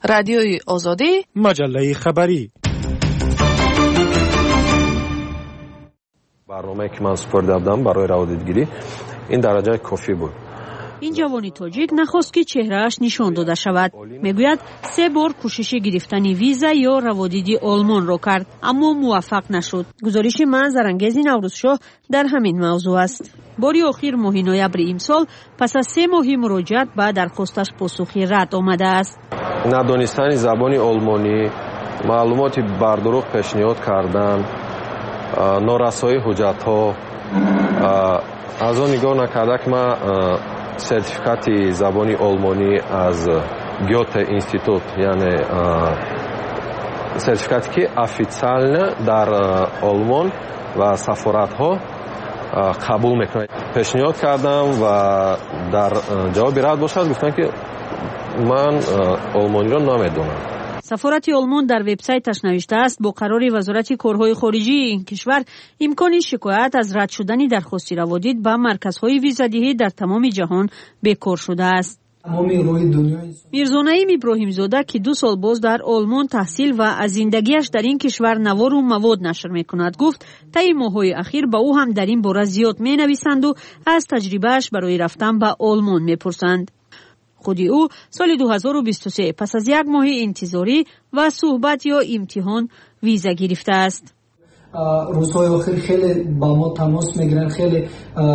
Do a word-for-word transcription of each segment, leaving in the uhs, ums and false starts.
رادیوی آزادی، مجله خبری. برنامه که من سپرده بودم برای روادیدگیری این درجه کافی بود. این جوانی تاجیک نخواست که چهرهش نشان داده شود. میگوید سه بار کوشش گرفتن ویزا یا روادیدی آلمان را کرد اما موفق نشد. گزارش منظرانگیز نوروزشاه در همین موضوع است. باری آخر ماه نوامبر امسال پس از سه ماه مراجعت به درخواستش پاسخی رد آمده است. ندانستن زبان آلمانی، معلومات بردروغ پیشنهاد کردن، نارسایی حجت‌ها، از آن نگاه نکرده که من سرتیفیکات زبان آلمانی از گوته اینستیتوت، یعنی سرتیفیکاتی که افیциально در آلمان و سفارت‌ها قبول میکنه. پیشنهاد کردم و در جواب رد باشد گفتن که من آلمانی را نمیدونم. سفارت آلمان در وبسایتش نوشته است با قرار وزارت کارهای خارجی این کشور امکان شکایت از رد شدن درخواست روادید به مرکزهای ویزادهی در تمام جهان بیکار شده است. میرزا نعیم ابراهیم زاده که دو سال باز در آلمان تحصیل و از زندگیش در این کشور نوار و مواد نشر میکند گفت طی ماه‌های اخیر با او هم در این باره زیاد مینویسند و از تجربهش برای رفتن به آلمان میپرسند. خودی او سال دو هزار و بیست و سه پس از یک ماه انتظاری و صحبت یا امتحان ویزا گرفته است. روزهای آخر خیلی با ما تماس میگیرن، خیلی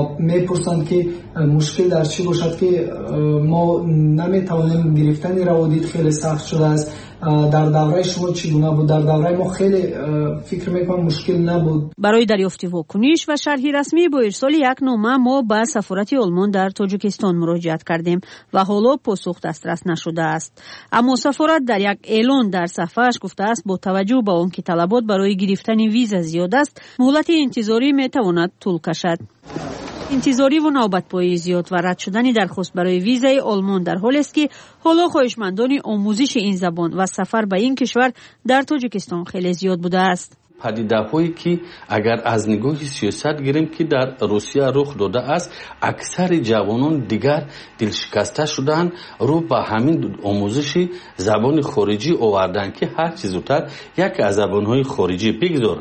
میپرسند که مشکل در چی باشد که ما نمیتوانیم گرفتن روادید خیلی سخت شده است. در دوره شما چگونه بود؟ در دوره ما خیلی فکر میکنم مشکل نبود. برای دریافت واکنش و شرح رسمی با ارسال یک نامه ما به سفارت آلمان در تاجیکستان مراجعت کردیم و حالا پاسخ دسترس نشده است. اما سفارت در یک اعلان در صفحه‌اش گفته است با توجه به آنکه طلبات برای گرفتن ویزا زیاد است، مهلت انتظاری میتواند طول کشد. انتظاری و نوبت‌پایی زیاد و رد شدن درخواست برای ویزای آلمان در حالی است که حالا خواهشمندان آموزش این زبان و سفر به این کشور در تاجیکستان خیلی زیاد بوده است. پدیده‌هایی که اگر از نگاه سیاست گیریم که در روسیه رخ داده است، اکثر جوانان دیگر دلشکسته شدن رو به همین آموزش زبان خارجی آوردن که هر چیز زودتر یک از زبان‌های خارجی بگذار،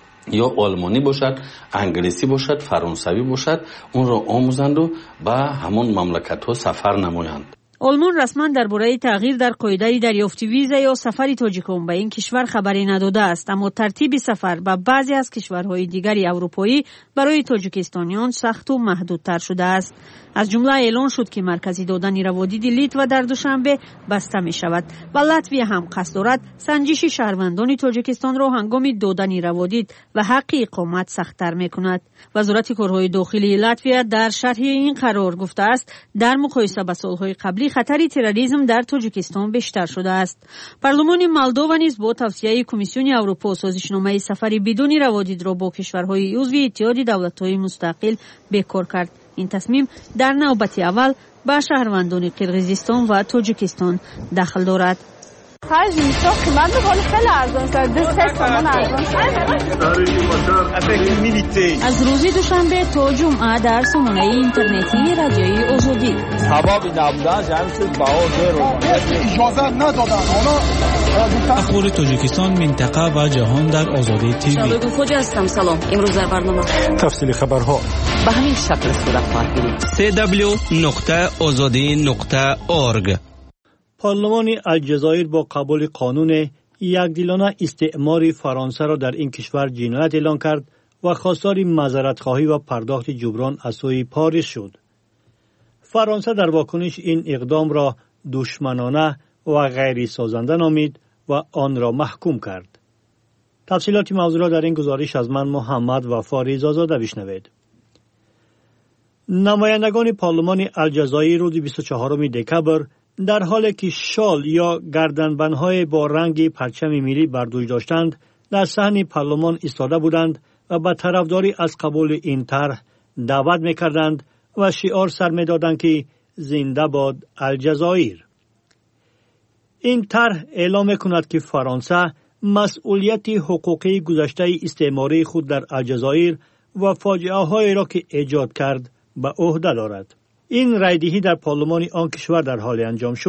یا آلمانی باشد، انگلیسی باشد، فرانسوی باشد، اون را آموزند و به همون مملکت‌ها سفر نمایند. آلمان رسما درباره تغییر در قاعده دریافت ویزا یا سفر تاجیکان به این کشور خبری نداده است، اما ترتیب سفر به بعضی از کشورهای دیگری اروپایی برای تاجیکستانیان سخت و محدودتر شده است. از جمله اعلان شد که مرکزی دادن روادید لیتوا در دوشنبه بسته می شود و لاتویا هم قصد دارد سنجش شهروندان تاجیکستان را هنگام دادن روادید و حق اقامت سخت‌تر می کند. وزارت کارهای داخلی لاتویا در شرح این قرار گفته است در مقایسه با سالهای قبلی خطر تروریسم در تاجیکستان بیشتر شده است. پارلمان مولداوا نیز با توصیه کمیسیون اروپا سازشنامه سفر بدون روادید را با کشورهای عضو اتحاد دولت‌های مستقل بیکار کرد. این تصمیم در نوبت اول به شهروندان قرقیزستان و تاجیکستان دخل دارد. خرج میشه قیمت ولی خیلی ارزان شده. سه تومان ارزان شده. از روز دوشنبه تا جمعه در سامانه اینترنتی رادیوی آزادی. هوا نبودن جمع شد باور رو اجازه ندادن. اخبار تاجیکستان، منطقه و جهان در آزادی تیوی. شالوگو خوج هستم. سلام. امروز در برنامه تفصیل خبرها به همین شکل صورت خواهد گرفت. دبلیو دبلیو دبلیو نقطه آزادی نقطه اورگ. پارلمان الجزایر با قبول قانون یکدلانه استعمار فرانسه را در این کشور جنایت اعلان کرد و خواستار معذرت‌خواهی و پرداخت جبران از سوی پاریس شد. فرانسه در واکنش این اقدام را دشمنانه و غیر سازنده نامید و آن را محکوم کرد. تفصیلات موضوع را در این گزارش از من محمد وفا رضازاده بشنوید. نمایندگان پارلمان الجزایر روز بیست و چهارم دکبر در حالی که شال یا گردنبندهای با رنگ پرچم ملی بر دوش داشتند در صحن پارلمان ایستاده بودند و به طرفداری از قبول این طرح دعوت می‌کردند و شعار سر می‌دادند که زنده باد الجزایر. این طرح اعلام می‌کند که فرانسه مسئولیت حقوقی گذشته استعماری خود در الجزایر و فاجعه‌هایی را که ایجاد کرد به عهده دارد. این رایدهی در پارلمان آن کشور در حال انجام شد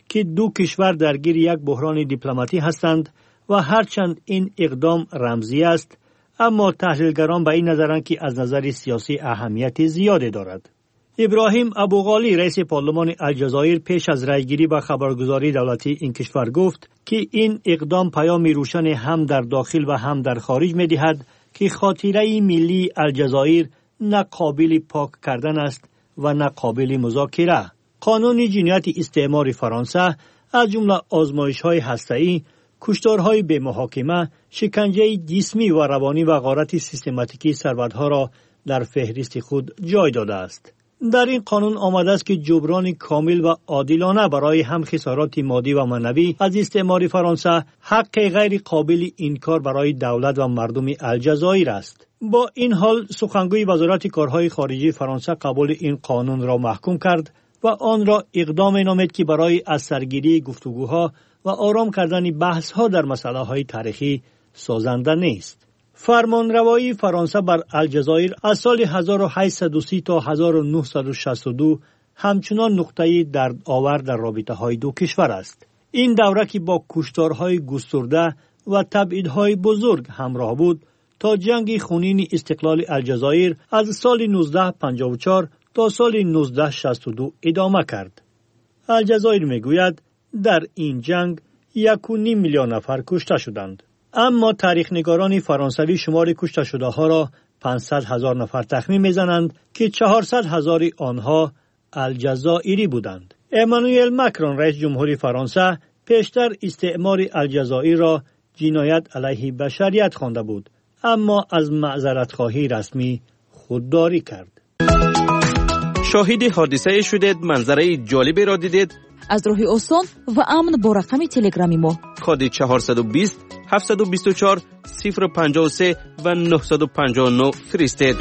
که دو کشور درگیر یک بحران دیپلماتی هستند و هرچند این اقدام رمزی است، اما تحلیلگران به این نظرند که از نظر سیاسی اهمیت زیادی دارد. ابراهیم ابوغالی رئیس پارلمان الجزایر پیش از رأیگیری به خبرگزاری دولتی این کشور گفت که این اقدام پیامی روشن هم در داخل و هم در خارج می دهد که خاطره ملی الجزایر نه قابل پاک کردن است و نه قابل مذاکره. قانون جنایت استعمار فرانسه از جمله آزمایش‌های هسته‌ای، کشتارهای به محاکمه، شکنجه جسمی و روانی و غارت سیستماتیکی ثروت‌ها را در فهرست خود جای داده است. در این قانون آمده است که جبران کامل و عادلانه برای هم خسارات مادی و معنوی از استعمار فرانسه حق غیر قابل انکار برای دولت و مردم الجزایر است. با این حال سخنگوی وزارت کارهای خارجه فرانسه قبول این قانون را محکوم کرد و آن را اقدام نامید که برای از سرگیری گفتگوها و آرام کردن بحث‌ها در مسائل تاریخی سازنده نیست. فرمانروایی فرانسه بر الجزایر از سال هزار و هشتصد و سی تا هزار و نهصد و شصت و دو همچنان نقطه درد آور در رابطه‌های دو کشور است. این دوره که با کشتارهای گسترده و تبعیدهای بزرگ همراه بود تا جنگ خونین استقلال الجزایر از سال نوزده پنجاه و چهار تا سال نوزده شصت و دو ادامه کرد. الجزایر میگوید در این جنگ یک و نیم میلیون نفر کشته شدند. اما تاریخ‌نگاران فرانسوی شمار کشته شده ها را پانصد هزار نفر تخمین میزنند که چهارصد هزار آنها الجزائری بودند. امانوئل مکرون رئیس جمهوری فرانسه پیشتر استعمار الجزایر را جنایت علیه بشریت خوانده بود، اما از معذرت خواهی رسمی خودداری کرد. شاهد حادثه شدید، منظره جالبی را دیدید؟ از راه آسان و امن با رقم تلگرامی ما کد چهارصد و بیست هفتصد و بیست و چهار صفر پنجاه و سه و نهصد و پنجاه و نه فرستید.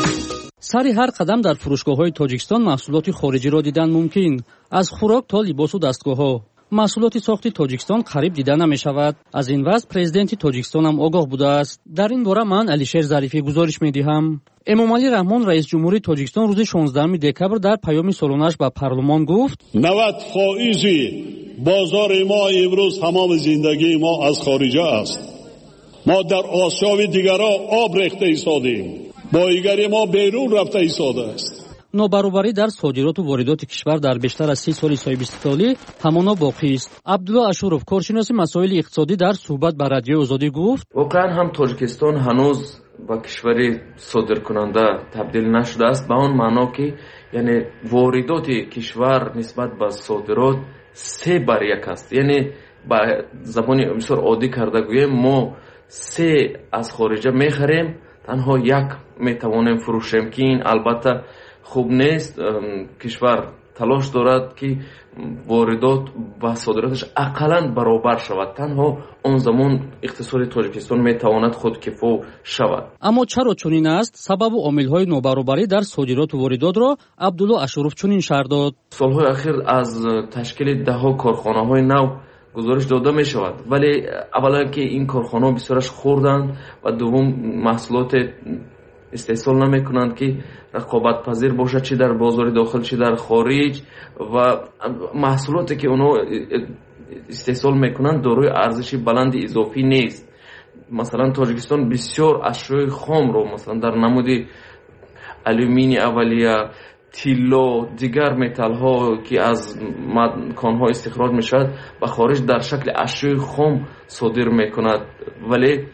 سر هر قدم در فروشگاه‌های تاجیکستان محصولات خارجی را دیدن ممکن، از خوراک تا لباس و دستگاه‌ها. محصولات ساخت تاجیکستان قریب دیده نمی‌شود. از این وضع پرزیدنت تاجیکستان هم آگاه بوده است. در این باره من علیشیر ظریفی گزارش می‌دهم. امامعلی رحمان رئیس جمهوری تاجیکستان روز شانزدهم دکبر در پیام سالانش به پارلمان گفت: نود فائز بازار ما امروز تمام زندگی ما از خارج است. ما در آسیا و دیگرها آب ریخته ایستادیم، بایگری ما بیرون رفته ایستاده است. نابرابری در صادرات و واردات کشور در بیشتر از سی سال صاحب استقلالی همانا باقی است. عبدالله اشورов کارشناس مسائل اقتصادی در صحبت با رادیو آزادی گفت: واقعا هم تاجیکستان هنوز با کشوری صادرکننده تبدیل نشده است، به اون معنا که یعنی واردات کشور نسبت به صادرات سه بر یک است. یعنی با زبان بسیار عادی کرده گوییم ما سه از خارجه میخریم، تنها یک میتوانیم فروشیم که این البته خوب نیست. کشور تلاش دارد که واردات و صادراتش اقلاً برابر شود، تنها اون زمان اقتصاد تاجیکستان میتواند خودکفا شود. اما چرا چنین است؟ سبب و عامل‌های نابرابری در صادرات و واردات را عبدالله اشورов چنین شرح داد: سالهای اخیر از تشکیل ده‌ها کارخانه‌های نو گزارش داده می شود، ولی اولا که این کارخانه‌ها بسیارش خوردند و دوم محصولات استحصال نمی کنند که رقابت پذیر باشد، چه در بازار داخل چه در خارج، و محصولاتی که اونا استحصال می کنند دارای ارزش بلند اضافی نیست. مثلا تاجیکستان بسیار اشیاء خام رو مثلا در نمود آلومینی اولیه، تیلا، دیگر متال ها که از کان ها استخراج می شود و خارج در شکل اشیاء خام صادر می کند، ولی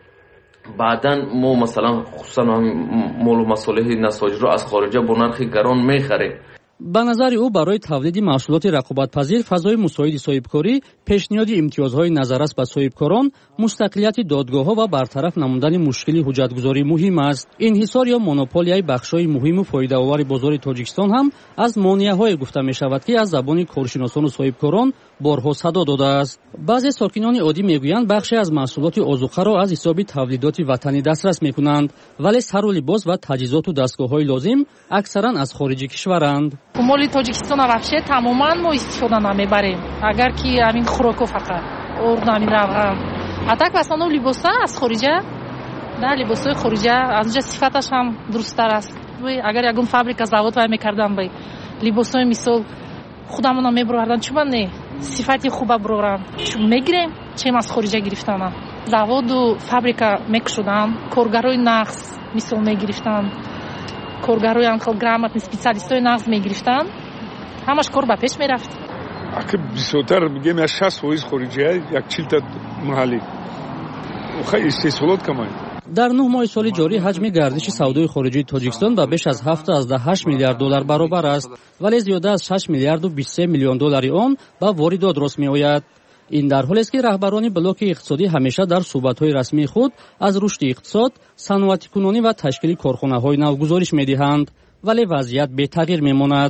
بعداً ما مثلا خصوصا مال و مصالح نساجی را از خارجه با نرخ گران می خریم. به نظر او برای تولید محصولات رقابت‌پذیر فضای مساعد صاحبکاری، پیشنهاد امتیازهای نظررس به صاحبکاران، مستقلیت دادگاه‌ها و برطرف نمودن مشکل حجت‌گذاری مهم است. انحصار یا مونوپولیای بخش‌های مهم و فایده‌آور بازار تاجیکستان هم از مانع‌های گفته می‌شود که از زبان کارشناسان و صاحبکاران بارها صدا داده است. بعضی ساکنان عادی میگویند بخشی از محصولات آذوقه را از حساب تولیدات وطنی دسترس می‌کنند، ولی سر و لباس و تجهیزات و دستگاه‌های لازم اکثراً از خارج کشورند. مال تاجیکستان вообще تماما ما استفاده نمیبریم، اگر که همین خوراکو فقط اور نمی روم. а так в основном لباسا از خارجه، да لباسای خارجه، از اونجا صفتش هم درست‌تر است. اگر یگون فابریکا завод وای میکردم بای لباسای مثال خودمون میبردن، چون نه صفتی خوب برورم میگیریم چیم از خارج گرفتن завод و فابریکا میکشودن کارگرای نقص مثل میگرفتن کارگرای انخل گرامتن اسپیشالیستای نقص میگرفتن همش کار به پیش میرفت اگه بیشتر میگیم یا شصت درصد خارجیه یک چهل تا محلی خیلی استثمارات کمای در نه ماه سال جاری حجم گردش سودای خارجی تاجیکستان به بیش از هفت از هشت میلیارد دلار برابر است ولی زیاده از شش میلیارد و بیست و سه میلیون دلاری آن به واردات راست میآید. این در حالی است که رهبران بلوک اقتصادی همیشه در صحبت‌های رسمی خود از رشد اقتصاد، صنعتی‌کنی و تشکیل کارخانه‌های نو گزارش می‌دهند ولی وضعیت بی تغییر می‌ماند.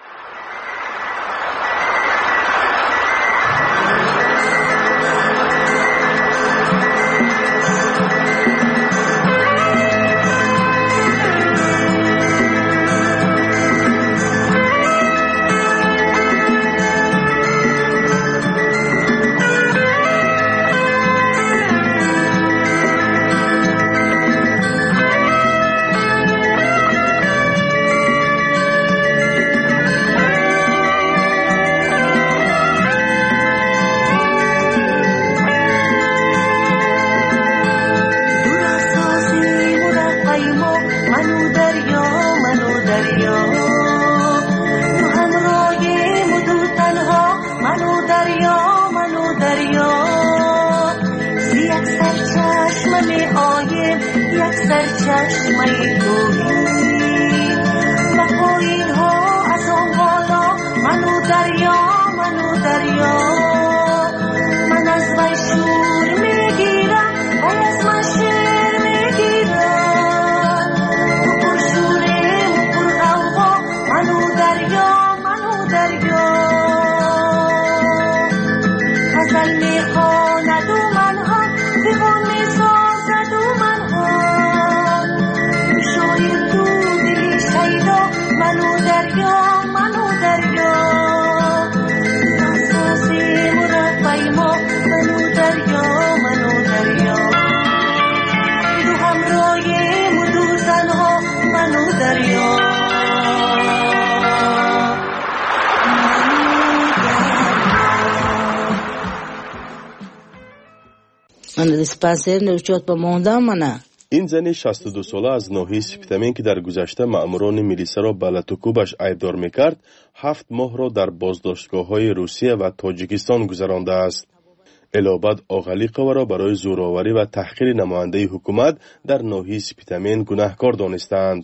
این زن شصت و دو ساله از ناحیه سپتامین که در گذشته مأموران میلیسا را به لطوکوبش ایبدار میکرد هفت ماه را در بازداشتگاه‌های روسیه و تاجیکستان گذرانده است. الابد آغلیق او را برای زورآوری و تحقیر نماینده حکومت در ناحیه سپتامین گناهکار دانستند.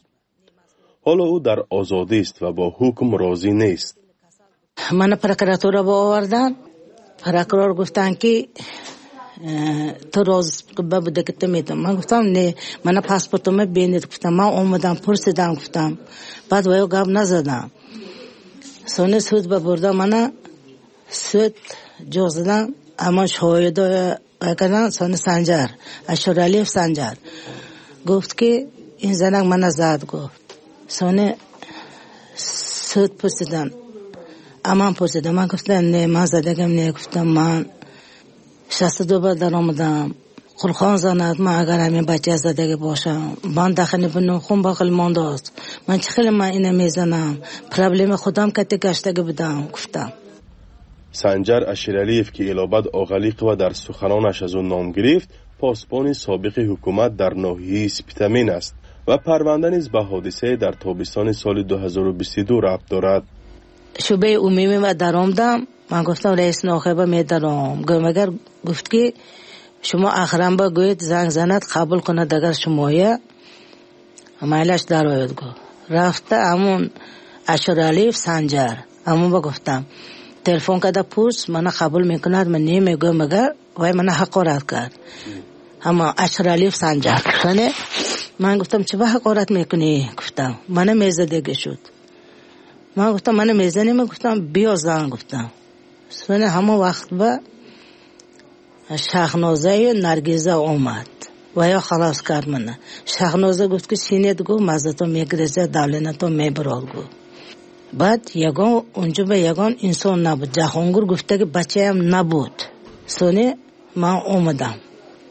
حالا او در آزادی است و با حکم راضی نیست. من پروکراتور را آوردن. پروکرور گفتن که تو روز بوده که تو میدم. من گفتم نه من پاسپورتم بینید گفتم من اومدم پرسیدم گفتم بعد وایو گاب نزدم سونه سود ببردم من سود جوزدم اما شاید کردن سونه سنجر اشرالیف سنجر گفت که این زنک من زد گفت سونه سود پرسیدن اما پرسیدم من گفتم نه من زدگم نه گفتم من شصت و دو بار در آمدم خلخان زند من اگر همین بچه زدگی باشم من داخل بنو خون باقل مانده است من چه خیلی من اینه میزنم پرابلم خودم کتی گشتگی بدم گفتم. سنجر اشرالیف که الابد آغلیق و در سخنانش از اون نام گرفت پاسبان سابق حکومت در ناحیه سپتامین است و پرونده نیز به حادثه در تابستان سال دو هزار و بیست و دو ربط دارد. شعبه عمومی و در آمدم من گفتم رئیس ناخبه میدارم گفتم اگر گفت که شما آخرام با گوید زنگ زند قبول کند اگر شمایه مایلش در آید گفت رفته همون اشرالیف سنجر همون با گفتم تلفن کده پرس من قبول میکند من نمیگم اگر وای من حقارت کرد اما اشرالیف سنجر کنه من گفتم چه با حقارت میکنی گفتم من میزدگی شد من گفتم من میزنی من گفتم بیا زن گفتم سونه همون وقت با شهنازه نرگیزه اومد و یا خلاص کرد منه شهنازه گفت که سینید گو مزدتو میگریزه دولینتو میبرال گو بعد یگان اونجا به یگان انسان نبود جهانگور گفته که بچه هم نبود سونه من اومدم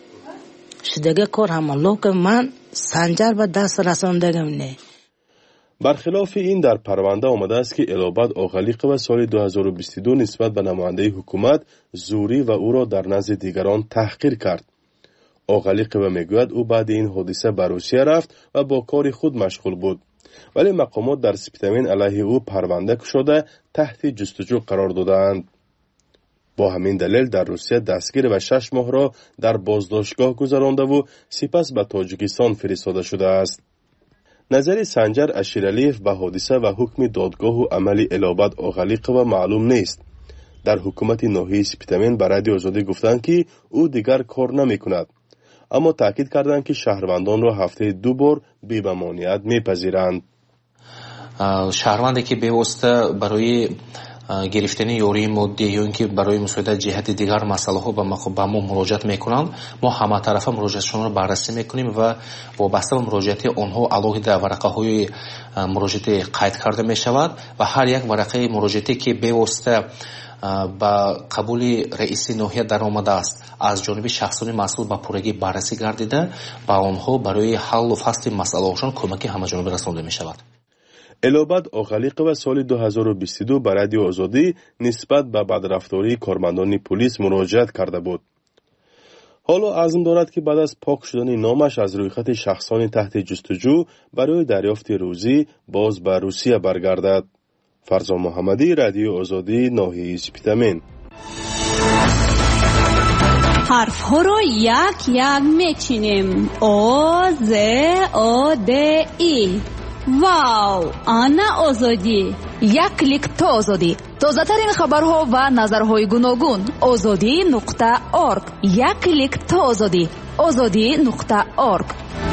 شدگه کار همه لوک من سنجر با دست رساندگم نه. برخلاف این در پرونده آمده است که الابد آقلیقوه سال دو هزار و بیست و دو نسبت به نماینده حکومت زوری و او را در نزد دیگران تحقیر کرد. آقلیقوه میگوید او بعد این حادثه به روسیه رفت و با کار خود مشغول بود، ولی مقامات در سپتامبر علیه او پرونده گشوده تحت جستجو قرار دادند. با همین دلیل در روسیه دستگیر و شش ماه را در بازداشتگاه گذرانده و سپس به تاجیکستان فرستاده شده است. نظر سنجر اشیرعلیف به حادثه و حکم دادگاه و عملی الابد آقلیقوه معلوم نیست. در حکومت ناحیه سپتامبر به رادیو آزادی گفتند که او دیگر کار نمی کند، اما تاکید کردند که شهروندان را هفته دو بار بی ممانعت میپذیرند. شهروندی که به واسطه برای گرفتن یاری مادی یا اینکه برای مساعدت جهت دیگر مسئله ها به ما مراجعت میکنند، ما همه طرفه مراجعتشون رو بررسی میکنیم و وابسته به مراجعت آنها علاوه ورقه های مراجعت قید کرده میشود و هر یک ورقه مراجعتی که به واسطه با قبول رئیس ناحیه در آمده است از جانب شخصان مسئول به پورگی بررسی گردیده با آنها برای حل و فصل مسئله هاشون کمکی همه جانبه رسانده میشود. الابد آقلیقوه سال دو هزار و بیست و دو به رادیو آزادی نسبت به بدرفتاری کارمندان پلیس مراجعت کرده بود. حالا عزم دارد که بعد از پاک شدن نامش از رویخط شخصان تحت جستجو برای دریافت روزی باز به روسیه برگردد. فرزان محمدی، رادیو آزادی، ناحیه سپتامبر. حرف ها رو یک یک میچینیم. او ز او د ای. واو، آنا آزادی. یک کلیک تا آزادی. تازه ترین خبرها و نظرهای گوناگون. آزادی نقطه ارگ. یک کلیک تا آزادی. آزادی نقطه ارگ.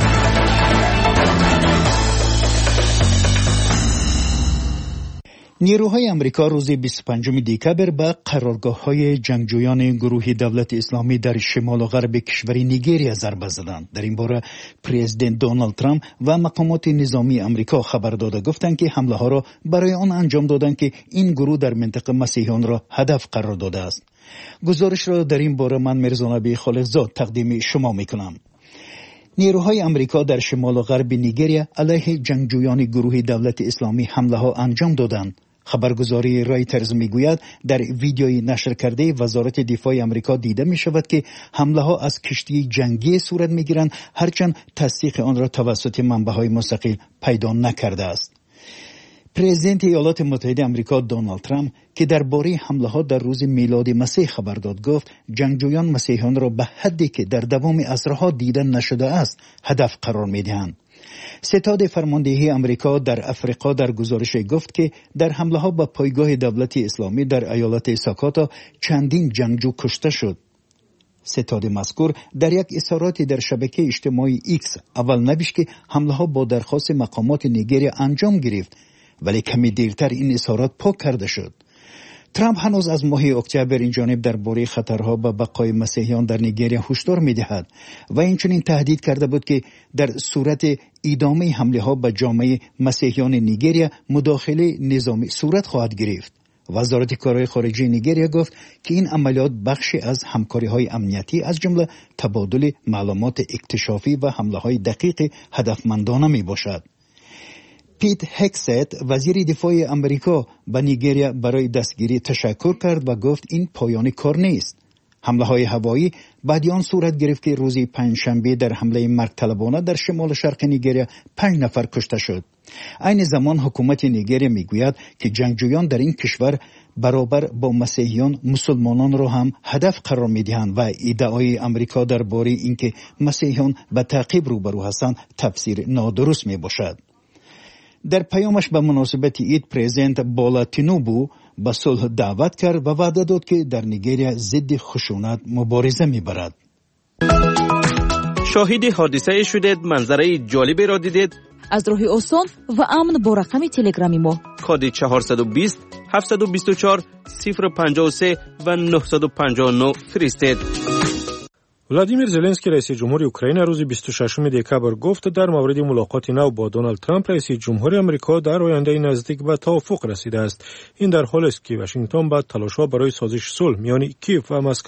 نیروهای امریکا روز بیست و پنجم دکبر به قرارگاه‌های جنگجویان گروه دولت اسلامی در شمال و غرب کشور نیگریا ضربه زدند. در این باره پرزیدنت دونالد ترامپ و مقامات نظامی امریکا خبر داده گفتند که حمله ها را برای آن انجام دادند که این گروه در منطقه مسیحیان را هدف قرار داده است. گزارش را در این باره من مرزا نبی خالقزاد تقدیم شما میکنم. نیروهای امریکا در شمال و غرب نیگریا علیه جنگجویان گروه دولت اسلامی حمله ها انجام دادند. خبرگزاری رایترز میگوید در ویدیویی نشر کرده وزارت دفاع امریکا دیده می شود که حمله ها از کشتی جنگی صورت می گیرند، هرچند تصدیق آن را توسط منبع‌های مستقل پیدا نکرده است. پرزیدنت ایالات متحده آمریکا دونالد ترامپ که درباره حمله ها در روز میلاد مسیح خبر داد گفت جنگجویان مسیحیان را به حدی که در دوام عصرها دیده نشده است هدف قرار می دهند. ستاد فرماندهی امریکا در افریقا در گزارش گفت که در حمله ها به پایگاه دولت اسلامی در ایالت ساکاتا چندین جنگجو کشته شد. ستاد مذکور در یک اظهاراتی در شبکه اجتماعی ایکس اول نوشت که حمله ها با درخواست مقامات نیگریا انجام گرفت، ولی کمی دیرتر این اظهارات پاک کرده شد. ترامپ هنوز از ماه اکتبر این جانب درباره خطرها به بقای مسیحیان در نیگریا هشدار می‌دهد و اینچنین تهدید کرده بود که در صورت ادامه حمله ها به جامعه مسیحیان نیگریا مداخله نظامی صورت خواهد گرفت. وزارت کارهای خارجه نیگریا گفت که این عملیات بخشی از همکاری‌های امنیتی از جمله تبادل معلومات اکتشافی و حمله‌های دقیق هدفمندانه میباشد. پیت هکست وزیر دفاع امریکا به نیگریا برای دستگیری تشکر کرد و گفت این پایان کار نیست. حمله های هوایی بعد آن صورت گرفت که روز پنجشنبه در حمله مرگ طلبانه در شمال شرق نیگریا پنج نفر کشته شد. عین زمان حکومت نیگریا میگوید که جنگجویان در این کشور برابر با مسیحیان مسلمانان را هم هدف قرار میدهند و ادعای امریکا درباره اینکه مسیحیان به تعقیب روبرو هستند تفسیر نادرست میباشد. در پیامش به مناسبت عید پرزیدنت بولا تینوبو به صلح دعوت کرد و وعده داد که در نیگریا ضد خشونت مبارزه میبرد. شاهد حادثه شدید، منظره جالبی را دیدید؟ از راه آسان و امن با رقم تلگرامی ما کد چهارصد و بیست هفتصد و بیست و چهار صفر پنجاه و سه و نهصد و پنجاه و نه فرستید. ولادیمیر زلنسکی رئیس جمهور اوکراین روز بیست و ششم دکبر گفت در مورد ملاقات نو با دونالد ترامپ رئیس جمهور آمریکا در آینده نزدیک به توافق رسیده است. این در حالی است که واشنگتن با تلاش‌ها برای سازش صلح میان کیف و مسکو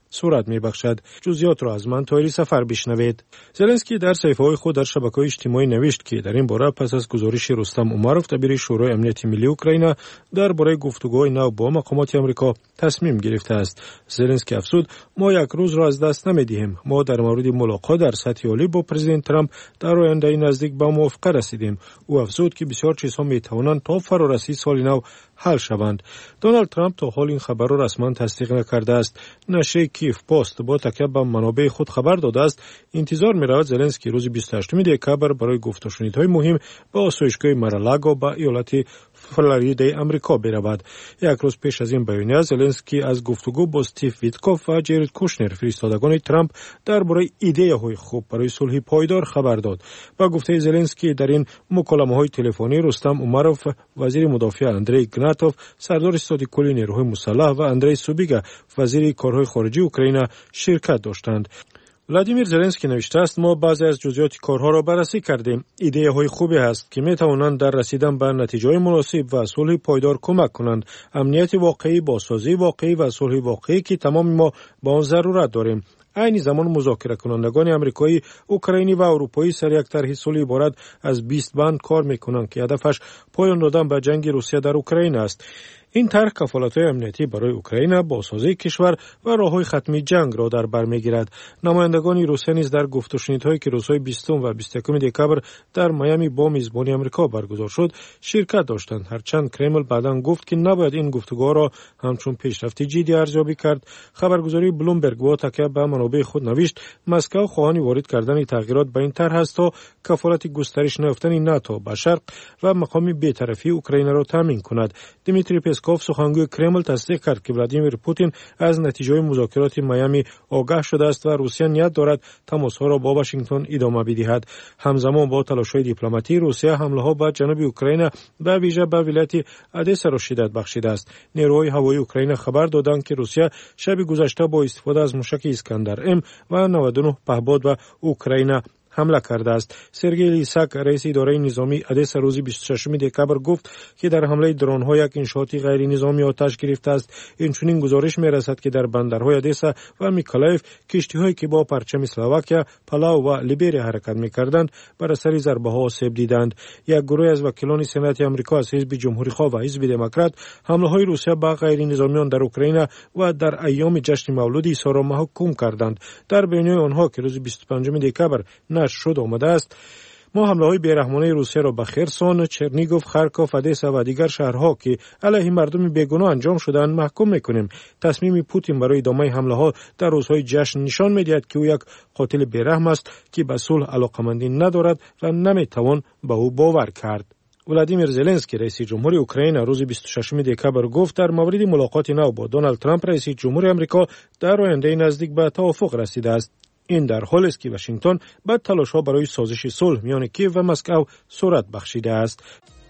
صورت می‌بخشد. جزئیات را از من طاهری سفر بشنوید. زلنسکی در صفحه‌های خود در شبکه‌های اجتماعی نوشت که در این باره پس از گزارش رستم امروف دبیر شورای امنیت ملی اوکراین درباره گفتگوهای نو با مقامات آمریکا تصمیم گرفته است. زلنسکی افزود: ما یک روز را از دست نمی‌دهیم. ما در مورد ملاقات در سطح عالی با پرزیدنت ترامپ در آینده نزدیک به موافقه رسیدیم. او افزود که بسیار چیزها می‌توانند تا فرارسید سال نو حل شوند. دونالد ترامپ تا حال این خبر را رسما تصدیق نکرده است. نشریه کیف پست با تکیه بر منابع خود خبر داده است انتظار می‌رود زلنسکی روز بیست و هشتم دکبر برای گفت و شنیدهای مهم به آسایشگاه مارالاگو با ایالت فلوریدای آمریکا برود. یک روز پیش از این بیانیه زلنسکی از گفتگو با استیو ویتکوف و جرید کوشنر فرستادگان ترامپ درباره ایده‌های خوب برای صلح پایدار خبر داد. با گفته زلنسکی در این مکالمه‌های تلفنی رستم امروف، وزیر مدافع اندری گناتوف، سردار استاد کلی نیروهای مسلح و اندری سوبیگا، وزیر کارهای خارجه اوکراین شرکت داشتند. ولادیمیر زلنسکی نوشته است: ما بعضی از جزئیات کارها را بررسی کردیم. ایده های خوبی است که می توانند در رسیدن به نتیجه مناسب و صلح پایدار کمک کنند. امنیت واقعی، بازسازی واقعی و صلح واقعی که تمام ما با آن ضرورت داریم. این زمان مذاکره کنندگان آمریکایی، اوکراینی و اروپایی سر یک طرح صلح عبارت از بیست بند کار میکنند که هدفش پایان دادن به جنگ روسیه در اوکراین است. این طرح کفالت‌های امنیتی برای اوکراین، بازسازی کشور و راه‌های ختمی جنگ را در بر می‌گیرد. نمایندگان روسیه نیز در گفت و شنیدهایی که روزهای بیستم و بیست و یکم دکبر در میامی با میزبانی آمریکا برگزار شد شرکت داشتند. هرچند کرمل بعداً گفت که نباید این گفتگوها را همچون پیشرفتی جدی ارزیابی کرد. خبرگزاری بلومبرگ با تکیه به منابع خود نوشت: مسکو خواهان وارد کردن تغییرات به این طرح است تا کفالت گسترش نیافتن ناتو به شرق و مقام بی‌طرفی اوکراین را تامین کند. دیمیتری پسکوف، سخنگوی کرمل، تصدیق کرد که ولادیمیر پوتین از نتیجه مذاکرات میامی آگاه شده است و روسیه نیت دارد تماس‌ها را با واشنگتن ادامه بدهد. همزمان با تلاش‌های دیپلماتی روسیه حمله‌ها به جنوب اوکراین به ویژه به ولایت ادسا را شدت بخشیده است. نیروهای هوایی اوکراین خبر دادند که روسیه شب گذشته با استفاده از موشک اسکندر ام و نود و نه پهپاد به اوکراین حمله کرده است. سرگئی لیساک، رئیس اداره نظامی ادسا، روز بیست و ششم دکبر گفت که در حمله درون‌ها یک انشاءات غیر نظامی آتش گرفته است. اینچنین گزارش می‌رسد که در بندرهای ادسا و میکولایف کشتی‌هایی که با پرچم اسلواکیا، پالاو و لیبریا حرکت می‌کردند بر اثر ضربه‌ها آسیب دیدند. یک گروه از وکیلان سنات آمریکا از حزب جمهوری‌خواه و حزب دموکرات حمله‌های روسیه به غیر نظامیان در اوکراین و در ایام جشن مولود عیسی را محکوم کردند. در بیانیه آنها که روز بیست و پنجم دکبر شد آمده است: ما حمله‌های بی‌رحمانه روسیه را به خرسون، چرنیگوف، خارکوف، ادسا و دیگر شهرها که علیه مردم بیگناه انجام شدند محکوم می‌کنیم. تصمیم پوتین برای ادامه حمله‌ها در روزهای جشن نشان می‌دهد که او یک قاتل بی‌رحم است که به صلح علاقه‌مندی ندارد و نمی‌توان به او باور کرد. ولادیمیر زلنسکی، رئیس جمهوری اوکراین، روز بیست و ششم دکبر گفت در مورد ملاقات نو با دونالد ترامپ رئیس جمهوری آمریکا در آینده نزدیک به توافق رسیده است. این در حالی است که واشنگتن بعد تلاش‌ها برای سازش صلح میان کیو و مسکو صورت بخشیده است.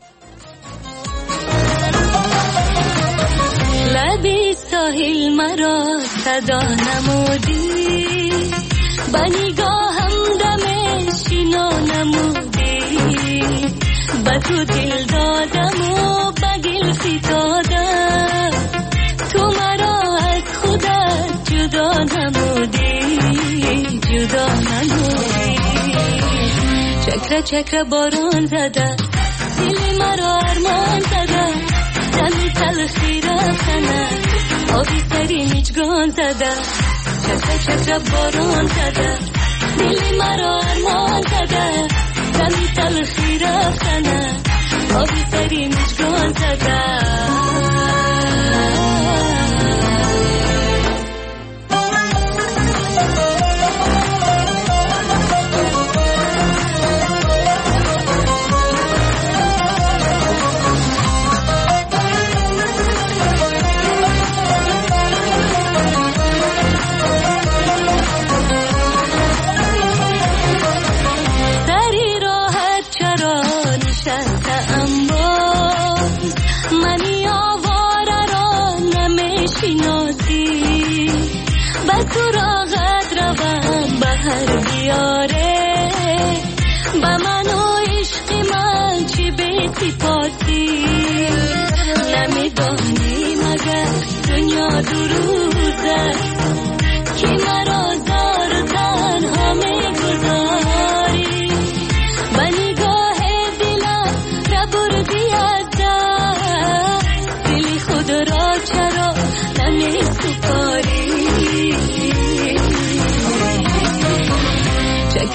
لبی ساحل مرا صدا نمودی، با نگاهم دم شینا نمودی، با تو دل دادم و با گل فتادم، تو مرا از خودت جدا نمودی، جدا نمودی. چکره چکره باران زده، دل مرا ارمان زده، دمی تلخی رفتنه، آبی سری میچگان زده. چکره چکره باران زده، دل مرا ارمان زده، دمی تلخی رفتنه، آبی سری میچگان زده.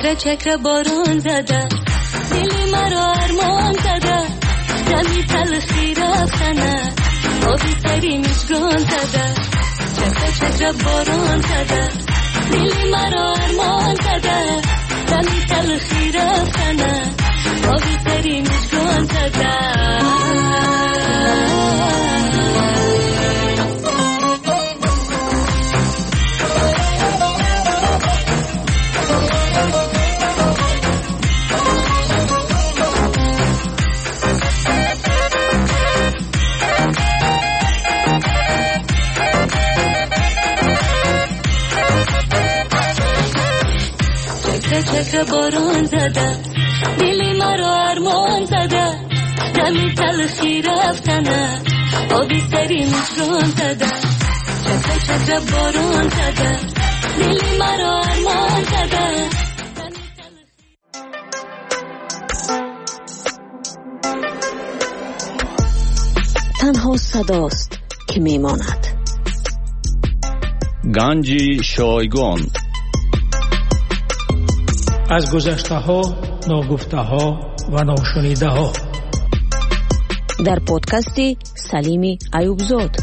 چکر چکر باران زده دلی مرا ارمان زده دمی تلخی رفتنه آبی سری مشگان زده چکر چکر باران زده دلی مرا ارمان زده دمی تلخی رفتنه آبی سری مشگان زده چکر باران زده دلی مرا ارمان زده دمی تلخی رفتنه آبی سری مشگان زده چکر چکر باران زده دلی مرا ارمان زده. تنها صداست که میماند. گنج شایگان از گذشته ها، ناگفته ها و ناشنیده ها در پادکست سلیم ایوبزاد.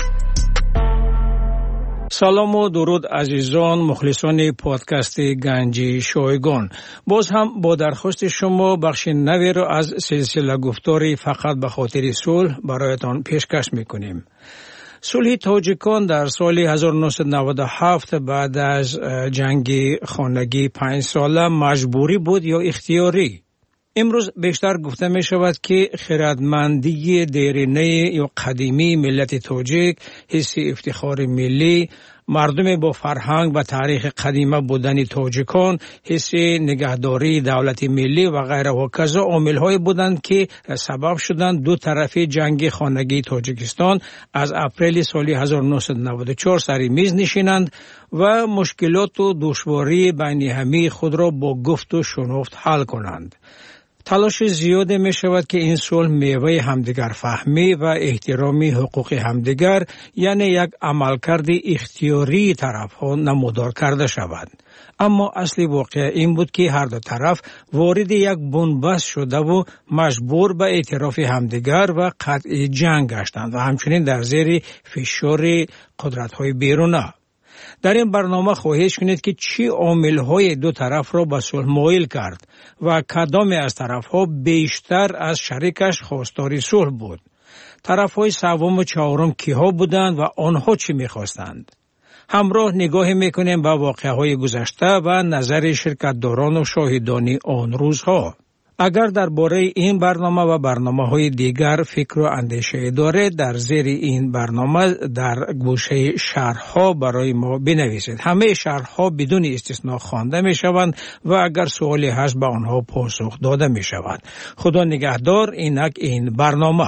سلام و درود عزیزان مخلصان پادکست گنج شایگان. باز هم با درخواست شما بخش نوی را از سلسله گفتاری فقط به خاطر صلح برایتان پیشکش میکنیم. صلح تاجیکان در سال هزار و نهصد و نود و هفت بعد از جنگ خانگی پنج ساله مجبوری بود یا اختیاری؟ امروز بیشتر گفته می شود که خردمندی دیرینه یا قدیمی ملت تاجیک، حس افتخار ملی، مردم با فرهنگ و تاریخ قدیمه بودن تاجیکان، حس نگهداری دولت ملی و غیره و کذا عامل‌های بودند که سبب شدند دو طرف جنگ خانگی تاجیکستان از اپریل سال هزار و نهصد و نود و چهار سر میز نشینند و مشکلات و دشواری بین همه خود را با گفت و شنفت حل کنند. تلاش زیاد می شود که این صلح میوه همدیگر فهمی و احترامی حقوق همدیگر، یعنی یک عملکرد اختیاری طرف ها نمودار کرده شود. اما اصلی واقع این بود که هر دو طرف وارد یک بنبست شده و مجبور به اعتراف همدیگر و قطع جنگ گشتند و همچنین در زیر فشار قدرت های بیرونه. در این برنامه خواهید شنید که چی عامل‌های دو طرف را به صلح مایل کرد و کدام از طرف‌ها بیشتر از شریکش خواستار صلح بود. طرف‌های سوم و چهارم کیها بودند و آنها چی می‌خواستند؟ همراه نگاه می‌کنیم به واقعه‌های گذشته و نظر شرکت‌داران و شاهدان آن روزها. اگر درباره این برنامه و برنامه‌های دیگر فکر و اندیشه دارید، در زیر این برنامه در گوشه شرح‌ها برای ما بنویسید. همه شرح‌ها بدون استثناء خوانده می‌شوند و اگر سوالی هست به آنها پاسخ داده می‌شود. خدا نگهدار. اینک این برنامه.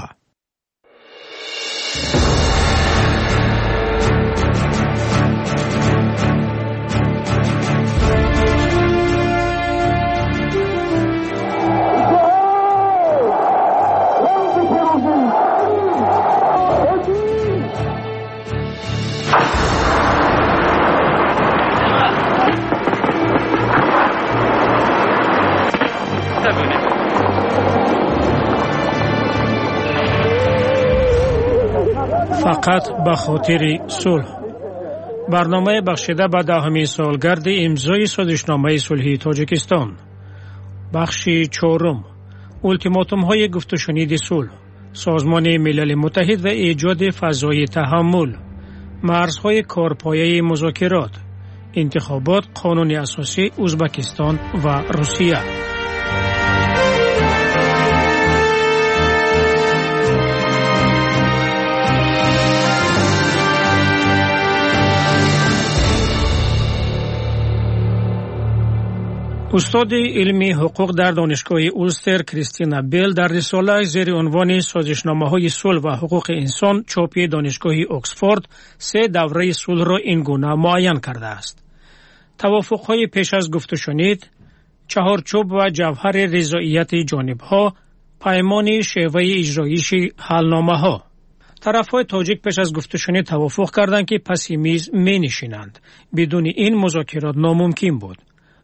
فقط به خاطر صلح. برنامه بخشیده به دهمین سالگرد امضای سازشنامه صلحی تاجیکستان. بخش چهارم، التیماتوم های گفت و شنید صلح، سازمان ملل متحد و ایجاد فضای تحمل، مرزهای کارپایه مذاکرات، انتخابات قانون اساسی ازبکستان و روسیه. استاد علمی حقوق در دانشگاه اولستر کریستینا بیل در رساله زیر عنوان سازشنامه‌های صلح و حقوق انسان چاپی دانشگاه اکسفورد سه دوره صلح را این گونه معین کرده است. توافق‌های پیش از گفت و شنید، چهارچوب و جوهر رضایت جانب‌ها، پیمان شیوه اجرایش حلنامه‌ها. طرف‌های تاجیک پیش از گفت و شنید توافق کردند که پس میز می‌نشینند. بدون این مذاکرات ناممکن بود.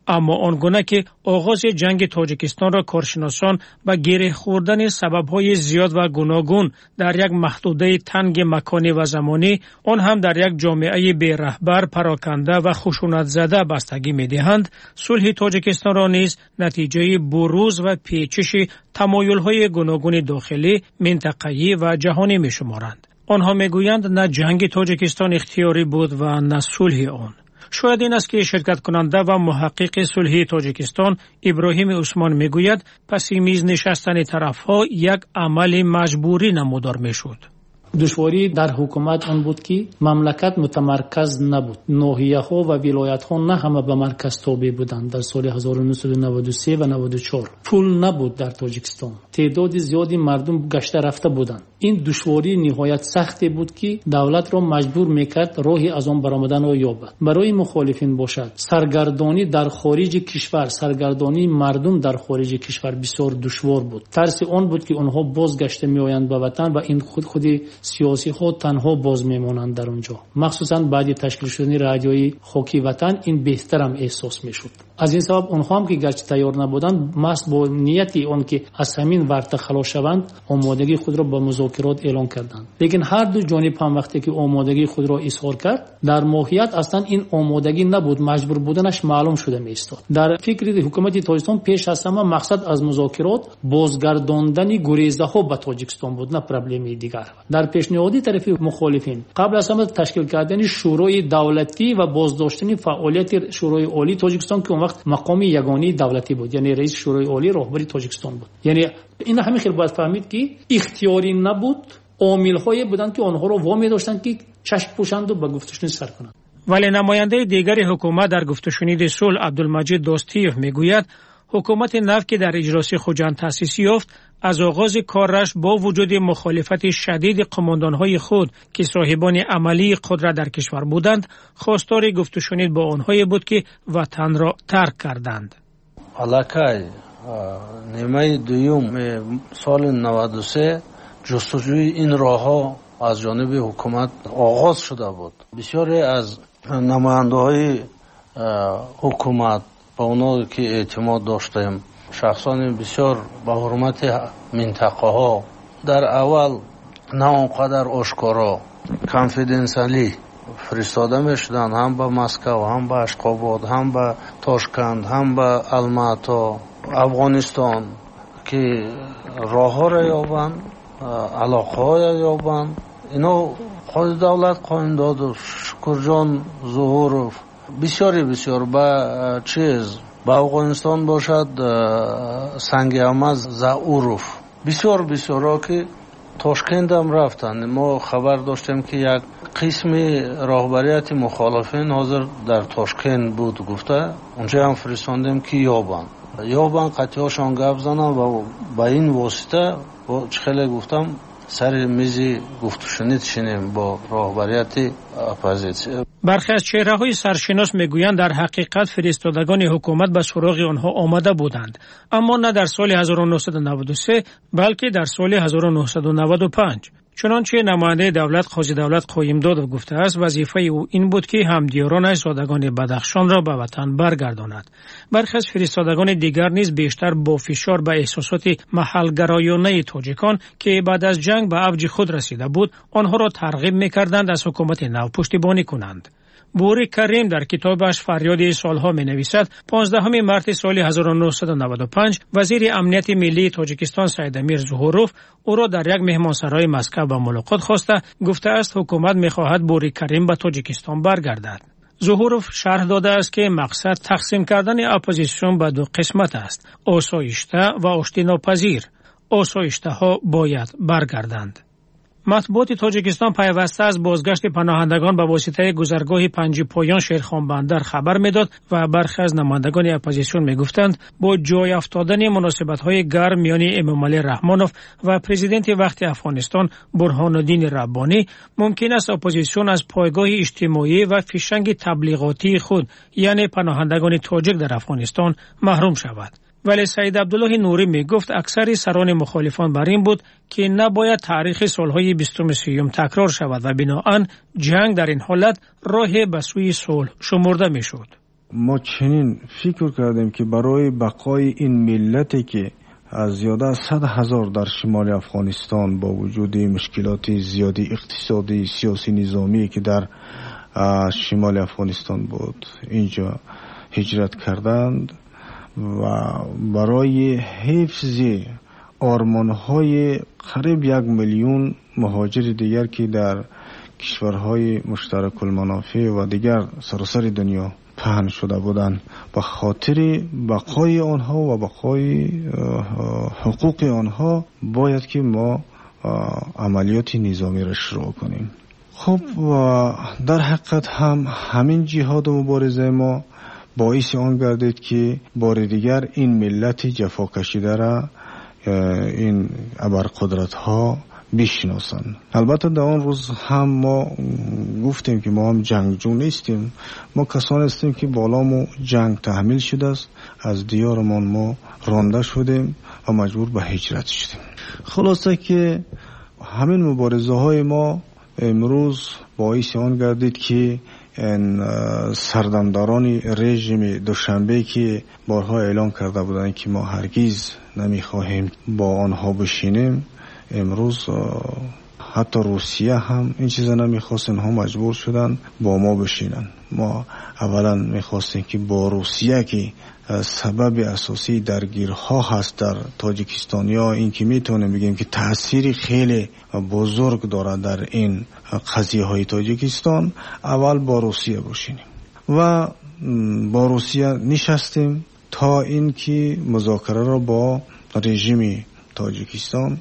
اما آنگونه که آغاز جنگ تاجیکستان را کارشناسان به گره خوردن سبب‌های زیاد و گوناگون در یک محدوده تنگ مکانی و زمانی، آن هم در یک جامعه بی رهبر، پراکنده و خشونت زده بستگی می‌دهند، صلح تاجیکستان را نیز نتیجه بروز و پیچش تمایل‌های گوناگون داخلی، منطقه‌ای و جهانی می‌شمارند. آنها میگویند نه جنگ تاجیکستان اختیاری بود و نه صلح آن. شاید این است که شرکت کننده و محقق صلح تاجیکستان ابراهیم عثمان میگوید پس میز نشستن طرفها یک عمل مجبوری نمودار میشد. دشواری در حکومت آن بود که مملکت متمرکز نبود. ناحیه‌ها و ولایت‌ها نه همه به مرکز تابع بودند. در سال هزار و نهصد و نود و سه و نود و چهار پول نبود در تاجیکستان. تعداد زیادی مردم گشته رفته بودند. این دشواری نهایت سختی بود که دولت را مجبور میکرد راهی از آن برآمدن را یابد. برای مخالفین باشد سرگردانی در خارج کشور، سرگردانی مردم در خارج کشور بسیار دشوار بود. ترس آن بود که آنها بازگشته میآیند به وطن و این خود خودی سیاسی ها تنها باز میمانند در اونجا. مخصوصا بعد تشکیل شدن رادیوی خاکی وطن این بهتر هم احساس میشد. از این سبب آنها هم که گرچه تیار نبودند، محض با نیتی آن که از همین ورطه خلاص شوند آمادگی خود را به مذاکرات اعلان کردند. لیکن هر دو جانب هم وقتی که آمادگی خود را اظهار کرد، در ماهیت اصلا این آمادگی نبود، مجبور بودنش معلوم شده می‌استاد. در فکر حکومت تاجیکستان پیش از همه مقصد از مذاکرات بازگرداندن گریزه ها به تاجیکستان بود، نه پرابلمی دیگر. در پیشنهادی طرف مخالفین قبل از همه تشکیل کردن شورای دولتی و بازداشتن فعالیت شورای عالی تاجیکستان که اون وقت مقام یگانه دولتی بود، یعنی رئیس شورای عالی راهبری تاجیکستان بود. یعنی این همین خیلی باید فهمید که اختیاری نبود، عامل‌هایی بودند که آنها را وامی داشتند که چشم پوشند و به گفتشون سر کنند. ولی نماینده دیگر حکومت در گفتشنید صلح عبدالمجید داستیف میگوید حکومت نو که در اجلاس خوجند تأسیس یافت از آغاز کارش با وجود مخالفت شدید قماندانهای خود که صاحبان عملی قدرت در کشور بودند، خواستار گفتشنید با آنهایی بود که وطن را ترک کردند. علاقه نیمه دوم سال نود و سه جستجوی این راهها از جانب حکومت آغاز شده بود. بسیاری از نماینده های حکومت با اونا که اعتماد داشتیم، شخصان بسیار با حرمت منطقه ها در اول نه اونقدر آشکارا کانفیدنسیالی فرستاده میشدن، هم به مسکو، هم به اشخاباد، هم به تاشکند، هم به الماتا، افغانستان که راه ها را یابند، علاقه های یابند. اینا خود دولت قایم داد و شکرجان ظهورف بسیاری بسیار با چیز با افغانستان باشد سنگ امز زعورف بسیار بسیار که تاشکند هم رفتن. ما خبر داشتیم که یک قسم راهبریت مخالفین حاضر در تاشکند بود گفته، اونجا هم فرستاندیم که یابن یابن قطعاشان گفت زنن و با این واسطه با خیلی گفتم سر میزی گفتشنید شنیم با راهبریت اپوزیسیون. برخی از چهره‌های سرشناس میگویند در حقیقت فرستادگان حکومت به سراغ آنها آمده بودند، اما نه در سال هزار و نهصد و نود و سه بلکه در سال هزار و نهصد و نود و پنج. چنانچه نماینده دولت قاضی دولت قایم داد گفته است وظیفه او این بود که همدیارانش زادگان بدخشان را به وطن برگرداند. برخی از فرستادگان دیگر نیز بیشتر با فشار به احساسات محل‌گرایانه تاجیکان که بعد از جنگ به اوج خود رسیده بود آنها را ترغیب می‌کردند از حکومت نو پشتیبانی کنند. بوری کریم در کتابش فریاد سالها می نویسد پانزدهم مارس سال هزار و نهصد و نود و پنج وزیر امنیت ملی تاجیکستان سید امیر ظهوروف او را در یک مهمانسرای مسکو به ملاقات خواسته گفته است حکومت می خواهد بوری کریم به تاجیکستان برگردد. ظهوروف شرح داده است که مقصد تقسیم کردن اپوزیسیون به دو قسمت است، آسایشته و آشتی ناپذیر. آسایشته ها باید برگردند. مطبوعات تاجیکستان پیوسته از بازگشت پناهندگان به واسطه گذرگاه پنج پایان شیرخان بندر خبر میداد و برخی از نمایندگان اپوزیسیون میگفتند با جای افتادن مناسبت‌های گرم میان امامعلی رحمانوف و پرزیدنت وقت افغانستان برهان الدین ربانی ممکن است اپوزیسیون از پایگاه اجتماعی و فیشنگ تبلیغاتی خود یعنی پناهندگان تاجیک در افغانستان محروم شود. ولی سید عبدالله نوری می گفت اکثر سران مخالفان بر این بود که نباید تاریخ صلح‌های بیستم سیوم تکرار شود و بناهن جنگ در این حالت راه به سوی صلح شمرده می شد. ما چنین فکر کردیم که برای بقای این ملتی که از زیاده از صد هزار در شمال افغانستان با وجود مشکلات زیادی اقتصادی، سیاسی، نظامی که در شمال افغانستان بود اینجا هجرت کردند و برای حفظ آرمان‌های قریب یک میلیون مهاجر دیگر که در کشورهای مشترک المنافع و دیگر سراسر دنیا پهن شده بودند، به خاطر بقای آنها و بقای حقوق آنها باید که ما عملیات نظامی را شروع کنیم. خب و در حقیقت هم همین جهاد و مبارزه ما باعث آن گردید که بار دیگر این ملت جفا کشیده را این ابرقدرت ها بشناسند. البته در آن روز هم ما گفتیم که ما هم جنگجو نیستیم، ما کسانی هستیم که بالامو جنگ تحمیل شده است، از دیارمان ما رانده شدیم و مجبور به هجرت شدیم. خلاصه که همین مبارزه های ما امروز باعث آن گردید که این سردمداران رژیم دوشنبه که بارها اعلام کرده بودند که ما هرگز نمیخواهیم با آنها بشینیم، امروز حتی روسیه هم این چیزا نمیخواست، اینها مجبور شدن با ما بشینن. ما اولا میخواستیم که با روسیه که سبب اساسی درگیرها هست در تاجیکستان، یا این که میتونیم بگیم که تأثیری خیلی بزرگ داره در این قضیه های تاجیکستان، اول با روسیه بشینیم و با روسیه نشستیم تا این که مذاکره را با رژیم تاجیکستان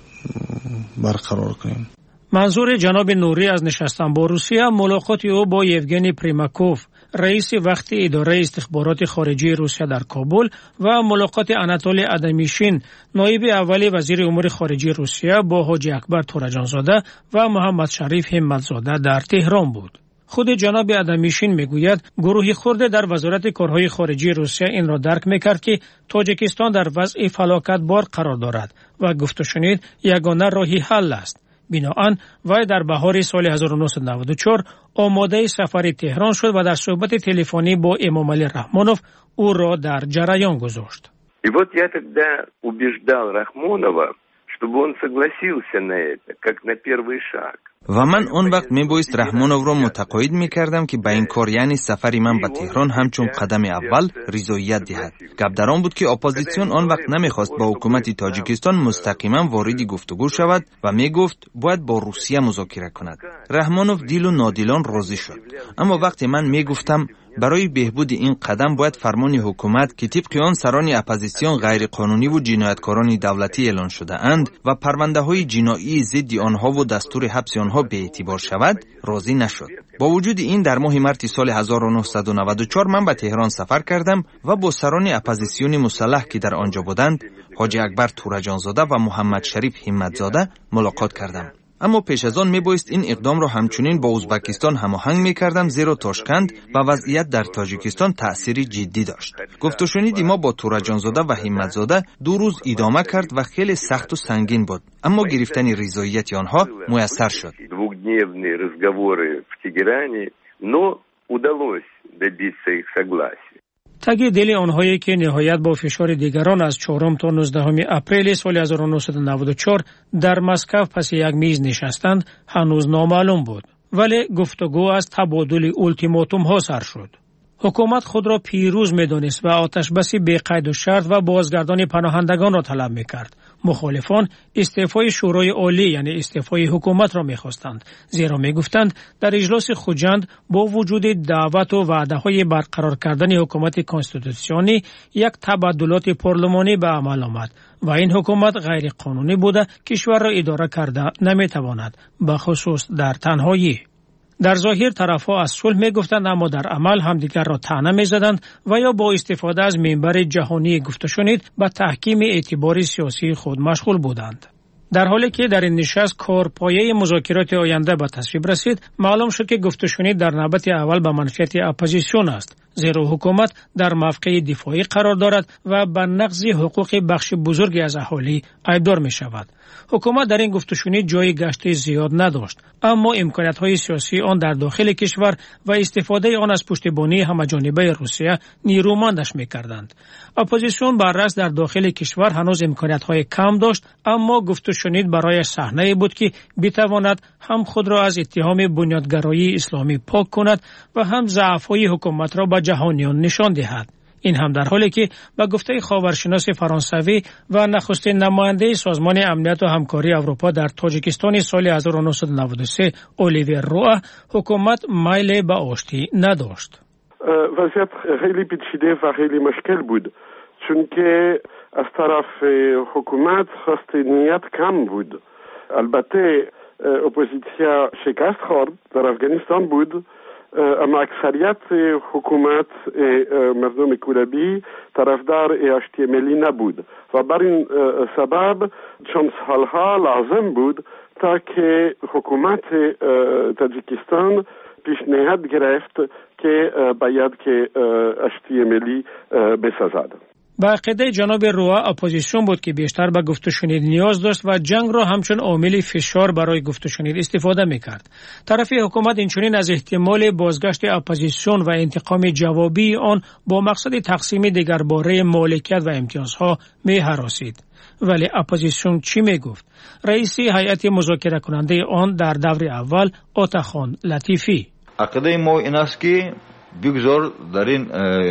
برقرار کنیم. منظور جناب نوری از نشستن با روسیه ملاقات او با یوگنی پریماکوف، رئیس وقتی اداره استخبارات خارجی روسیه در کابل، و ملاقات اناتولی ادمیشین، نایب اولی وزیر امور خارجه روسیه، با حاجی اکبر تورجانزاده و محمد شریف همتزاده در تهران بود. خود جناب ادمیشین میگوید گروهی خرد در وزارت کارهای خارجی روسیه این را درک میکرد که تاجیکستان در وضع فلاکت بار قرار دارد و گفت و شنید یگانه راهی حل است. بنابراین وی در بهار سال هزار و نهصد و نود و چهار آماده سفر تهران شد و در صحبت تلفنی با امام علی رحمانوف او را در جریان گذاشت. И вот я тогда убеждал Рахмонова, чтобы он согласился на это, как на первый шаг. و من اون وقت می بایست رحمانوف را متقاعد می کردم که به این کار، یعنی سفر من به تهران، همچون قدم اول رضایت دهد. گپ در آن بود که اپوزیسیون آن وقت نمیخواست با حکومت تاجیکستان مستقیما وارد گفتگو شود و می گفت باید با روسیه مذاکره کند. رحمانوف دیل و نادیلان راضی شد، اما وقتی من می گفتم برای بهبود این قدم باید فرمان حکومت که طبق آن سران اپوزیسیون غیر قانونی و جنایتکاران دولتی اعلان شده اند و پرونده های جنایی ضد آنها و دستور حبس آنها به اعتبار شود، راضی نشد. با وجود این در ماه مارس سال هزار و نهصد و نود و چهار من به تهران سفر کردم و با سران اپوزیسیون مسلح که در آنجا بودند، حاجی اکبر تورجانزاده و محمد شریف همتزاده ملاقات کردم. اما پیش از آن میبایست این اقدام را همچنین با ازبکستان هماهنگ میکردم، زیرا تاشکند و وضعیت در تاجیکستان تأثیری جدی داشت. گفت و شنیدی ما با تورجانزاده و همتزاده دو روز ادامه کرد و خیلی سخت و سنگین بود، اما گرفتن رضایت آنها میسر شد. Двухдневные разговоры в Тегеране, но удалось добиться их согласия. تگ دل آنهایی که نهایت با فشار دیگران از چهارم تا نوزدهم اپریل سال هزار و نهصد و نود و چهار در مسکو پس یک میز نشستند هنوز نامعلوم بود، ولی گفتگو از تبادل اولتیماتوم ها سر شد. حکومت خود را پیروز می‌دانست و آتشبسی بی قید و شرط و بازگردان پناهندگان را طلب می‌کرد. مخالفان استعفای شورای عالی یعنی استعفای حکومت را می‌خواستند، زیرا می‌گفتند در اجلاس خوجند با وجود دعوت و وعده‌های برقرار کردن حکومت کنستیتوسیونی یک تبادلات پارلمانی به عمل آمد و این حکومت غیر قانونی بوده، کشور را اداره کرده نمی‌تواند، به خصوص در تنهایی. در ظاهر طرفها از صلح می‌گفتند، اما در عمل همدیگر را طعنه می‌زدند و یا با استفاده از منبر جهانی گفت و شنید به تحکیم اعتبار سیاسی خود مشغول بودند. در حالی که در این نشست کارپایه مذاکرات آینده به تصویب رسید، معلوم شد که گفت و شنید در نوبت اول به منفعت اپوزیسیون است، زیرا حکومت در موقع دفاعی قرار دارد و به نقض حقوق بخش بزرگی از اهالی ایبدار می شود. حکومت در این گفت و شنید جای گشت زیاد نداشت، اما امکانات‌های سیاسی آن در داخل کشور و استفاده آن از پشتیبانی همه‌جانبه روسیه نیرومندش می‌کردند. اپوزیسیون بررس در داخل کشور هنوز امکانات‌های کم داشت، اما گفت و شنید برای صحنه بود که بتواند هم خود را از اتهام بنیادگرایی اسلامی پاک کند و هم ضعف‌های حکومت را به جهانیان نشان دهد. این هم در حالی که با گفته خاورشناس فرانسوی و نخستین نماینده سازمان امنیت و همکاری اروپا در تاجیکستان سال هزار و نهصد و نود و سه اولیور روآ حکومت میل به آشتی نداشت. وضعیت خیلی پیچیده و خیلی مشکل بود، چون که از طرف حکومت خواست نیت کم بود. البته اپوزیسیا شکست خورد در افغانستان بود، اما اکثریت حکومت مردم کوربی طرفدار آشتی ملی نبود و بر این سبب چند سالها لازم بود تا که حکومت تاجیکستان پیشنهاد گرفت که باید که آشتی ملی بسازد. با عقیده جناب روآ اپوزیسیون بود که بیشتر به گفت و شنید نیاز داشت و جنگ را همچون عامل فشار برای گفت و شنید استفاده میکرد. طرف حکومت اینچنین از احتمال بازگشت اپوزیسیون و انتقام جوابی آن با مقصد تقسیم دیگرباره مالکیت و امتیازها می هراسید. ولی اپوزیسیون چی می گفت؟ رئیس هیئت مذاکره کننده آن در دور اول آتاخان لطیفی: عقیده ما این است که بگذار در این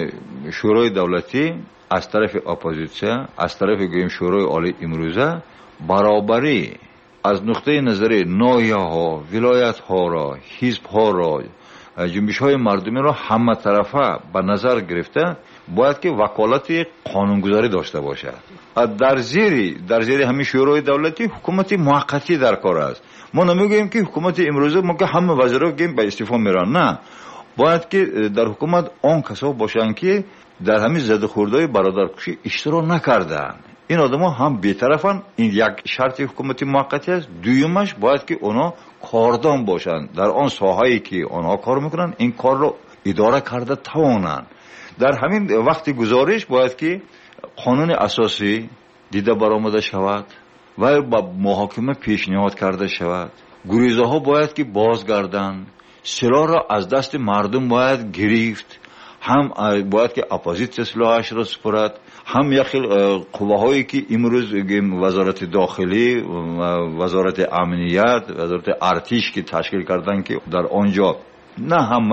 شورای دولتی از طرف اپوزیسیون، از طرف گویم شورای عالی امروزه برابری از نقطه نظر ناحیه ها، ولایت ها را، حزب ها را، جنبش های مردمی را همه طرفه به نظر گرفته باید که وکالت قانونگذاری داشته باشد. در زیر در زیر همین شورای دولتی حکومت موقتی در کار است. ما نمیگوییم که حکومت امروزه ما که همه وزرا گیم به استعفا میرن، نه، باید که در حکومت آن کسا باشند که در همین زد خوردهای برادرکشی اشتراک نکردن. این آدما هم بی‌طرفن. این یک شرط حکومت موقتی است. دویمش باید که اونا کاردان باشند در آن ساحه‌ای که آنها کار میکنن، این کار رو اداره کرده توانند. در همین وقت گزارش باید که قانون اساسی دیده برآمده شود و با محاکمه پیشنهاد کرده شود. گریزه ها باید که بازگردند. سلاح را از دست مردم باید گرفت. هم باید که اپوزیسیون سلاحش را سپرد، هم یخیل قواهایی که امروز وزارت داخلی، وزارت امنیت، وزارت ارتش که تشکیل کردن که در آنجا نه هم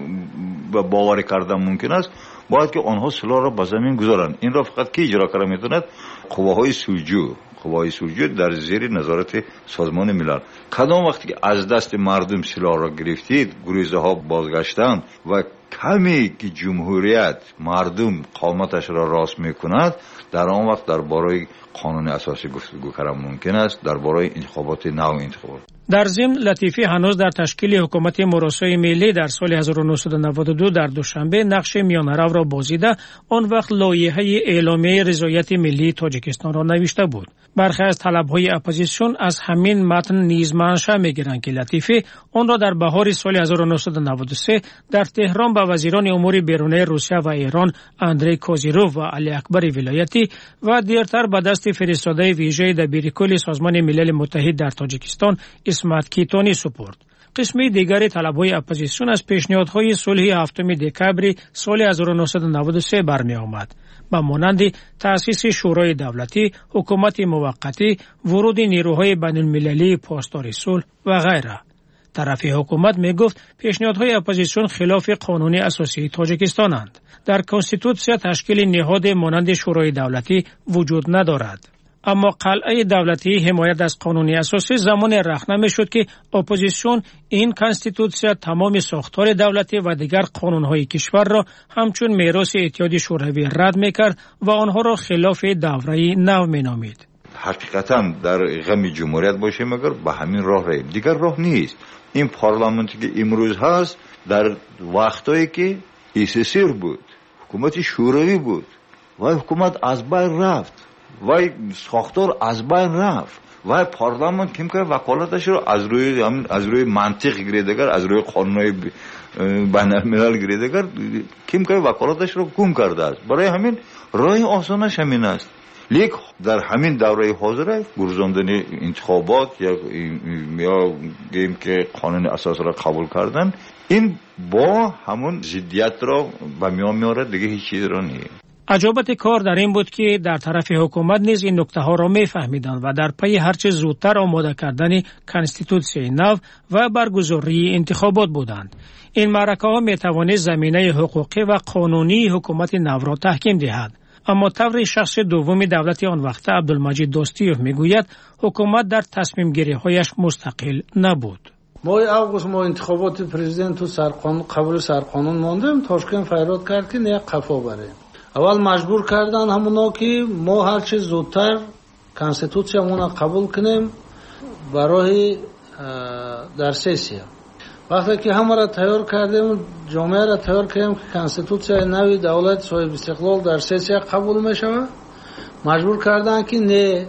باور کردن ممکن است، باید که آنها سلاح را به زمین گذارند. این را فقط کی اجرا کنه میتوند؟ قواهای سلجو. قوای سلجو در زیر نظارت سازمان ملل. کدام وقتی که از دست مردم سلاح را گرفتید، گریزه ها بازگشتند و کمی که جمهوریت مردم قامتش را راست میکند، در آن وقت درباره قانون اساسی گفتگو کردن ممکن است، درباره انتخابات نو انتخابات. در ضمن لطیفی هنوز در تشکیل حکومت مراسای ملی در سال هزار و نهصد و نود و دو در دوشنبه نقش میانه‌رو را بازیده، آن وقت لایحه اعلامیه رضایت ملی تاجیکستان را نوشته بود. برخی از طلب‌های اپوزیسیون از همین متن نیز منشأ می‌گیرند که لطیفی آن را در بهار سال هزار و نهصد و نود و سه در تهران به وزیران امور بیرونی روسیه و ایران اندری کوزیروف و علی اکبر ولایتی و دیرتر به دست فرستاده ویژه دبیرکل سازمان ملل متحد در تاجیکستان اسمت کیتانی سپرد. قسمی دیگر طلب‌های اپوزیسیون از پیشنهادهای صلح هفتم دکبر سال هزار و نهصد و نود و سه برمی آمد، با مانند تأسیس شورای دولتی، حکومت موقتی، ورود نیروهای بین‌المللی پاسدار صلح و غیره. طرف حکومت می گفت پیشنهادهای اپوزیسیون خلاف قانون اساسی تاجیکستانند. در کنستیتوسیا تشکیل نهاد مانند شورای دولتی وجود ندارد. اما قلعه دولتی حمایت از قانون اساسی زمان رخنه شد که اپوزیسیون این کنستیتوسیا تمام ساختار دولتی و دیگر قانونهای کشور را همچون میراث اتحاد شوروی رد میکرد و آنها را خلاف دوره نو مینامید. حقیقتا در غم جمهوریت باشیم مگر به همین راه ریم، دیگر راه نیست. این پارلمانتی که امروز هست در وقتایی که ایسسیر بود، حکومت شوروی بود و حکومت از بین رفت و ساختار از بین رفت. و پارلمان کم که وکالتش رو از روی از روی منطق گیریدگر، از روی قانونهای بین الملل گیریدگر کم که وکالتش رو گم کرده است. برای همین راه آسانش همین است. لیک در همین دوره حاضر گرزاندن انتخابات یا یا گیم که قانون اساس را قبول کردن، این با همون ضدیت را به میان میاره، دیگه هیچ چیز را نیست. عجابت کار در این بود که در طرف حکومت نیز این نکته ها را میفهمیدند و در پی هرچه زودتر آماده کردن کانستیتوسیون نو و برگزاری انتخابات بودند. این معرکه ها می توانست زمینه حقوقی و قانونی حکومت نو را تحکیم دهد. اما طور شخص دوم دولت آن وقت عبدالمجید دوستیوف میگوید حکومت در تصمیم گیری هایش مستقل نبود. ماه اوگوست ما انتخابات پرزیدنت تو سرقانون قبول سرقانون ماندیم. تاشکند فریاد کرد که نه قفا بریم. اول مجبور کردن همونا که ما هر چه زودتر کانستیتوسیون قبول کنیم برای در سسیا. وقتی که همه را تیار کردیم، جامعه را تیار کردیم که کانستیتوسیون نوی دولت صاحب استقلال در سسیا قبول میشه، مجبور کردن که نه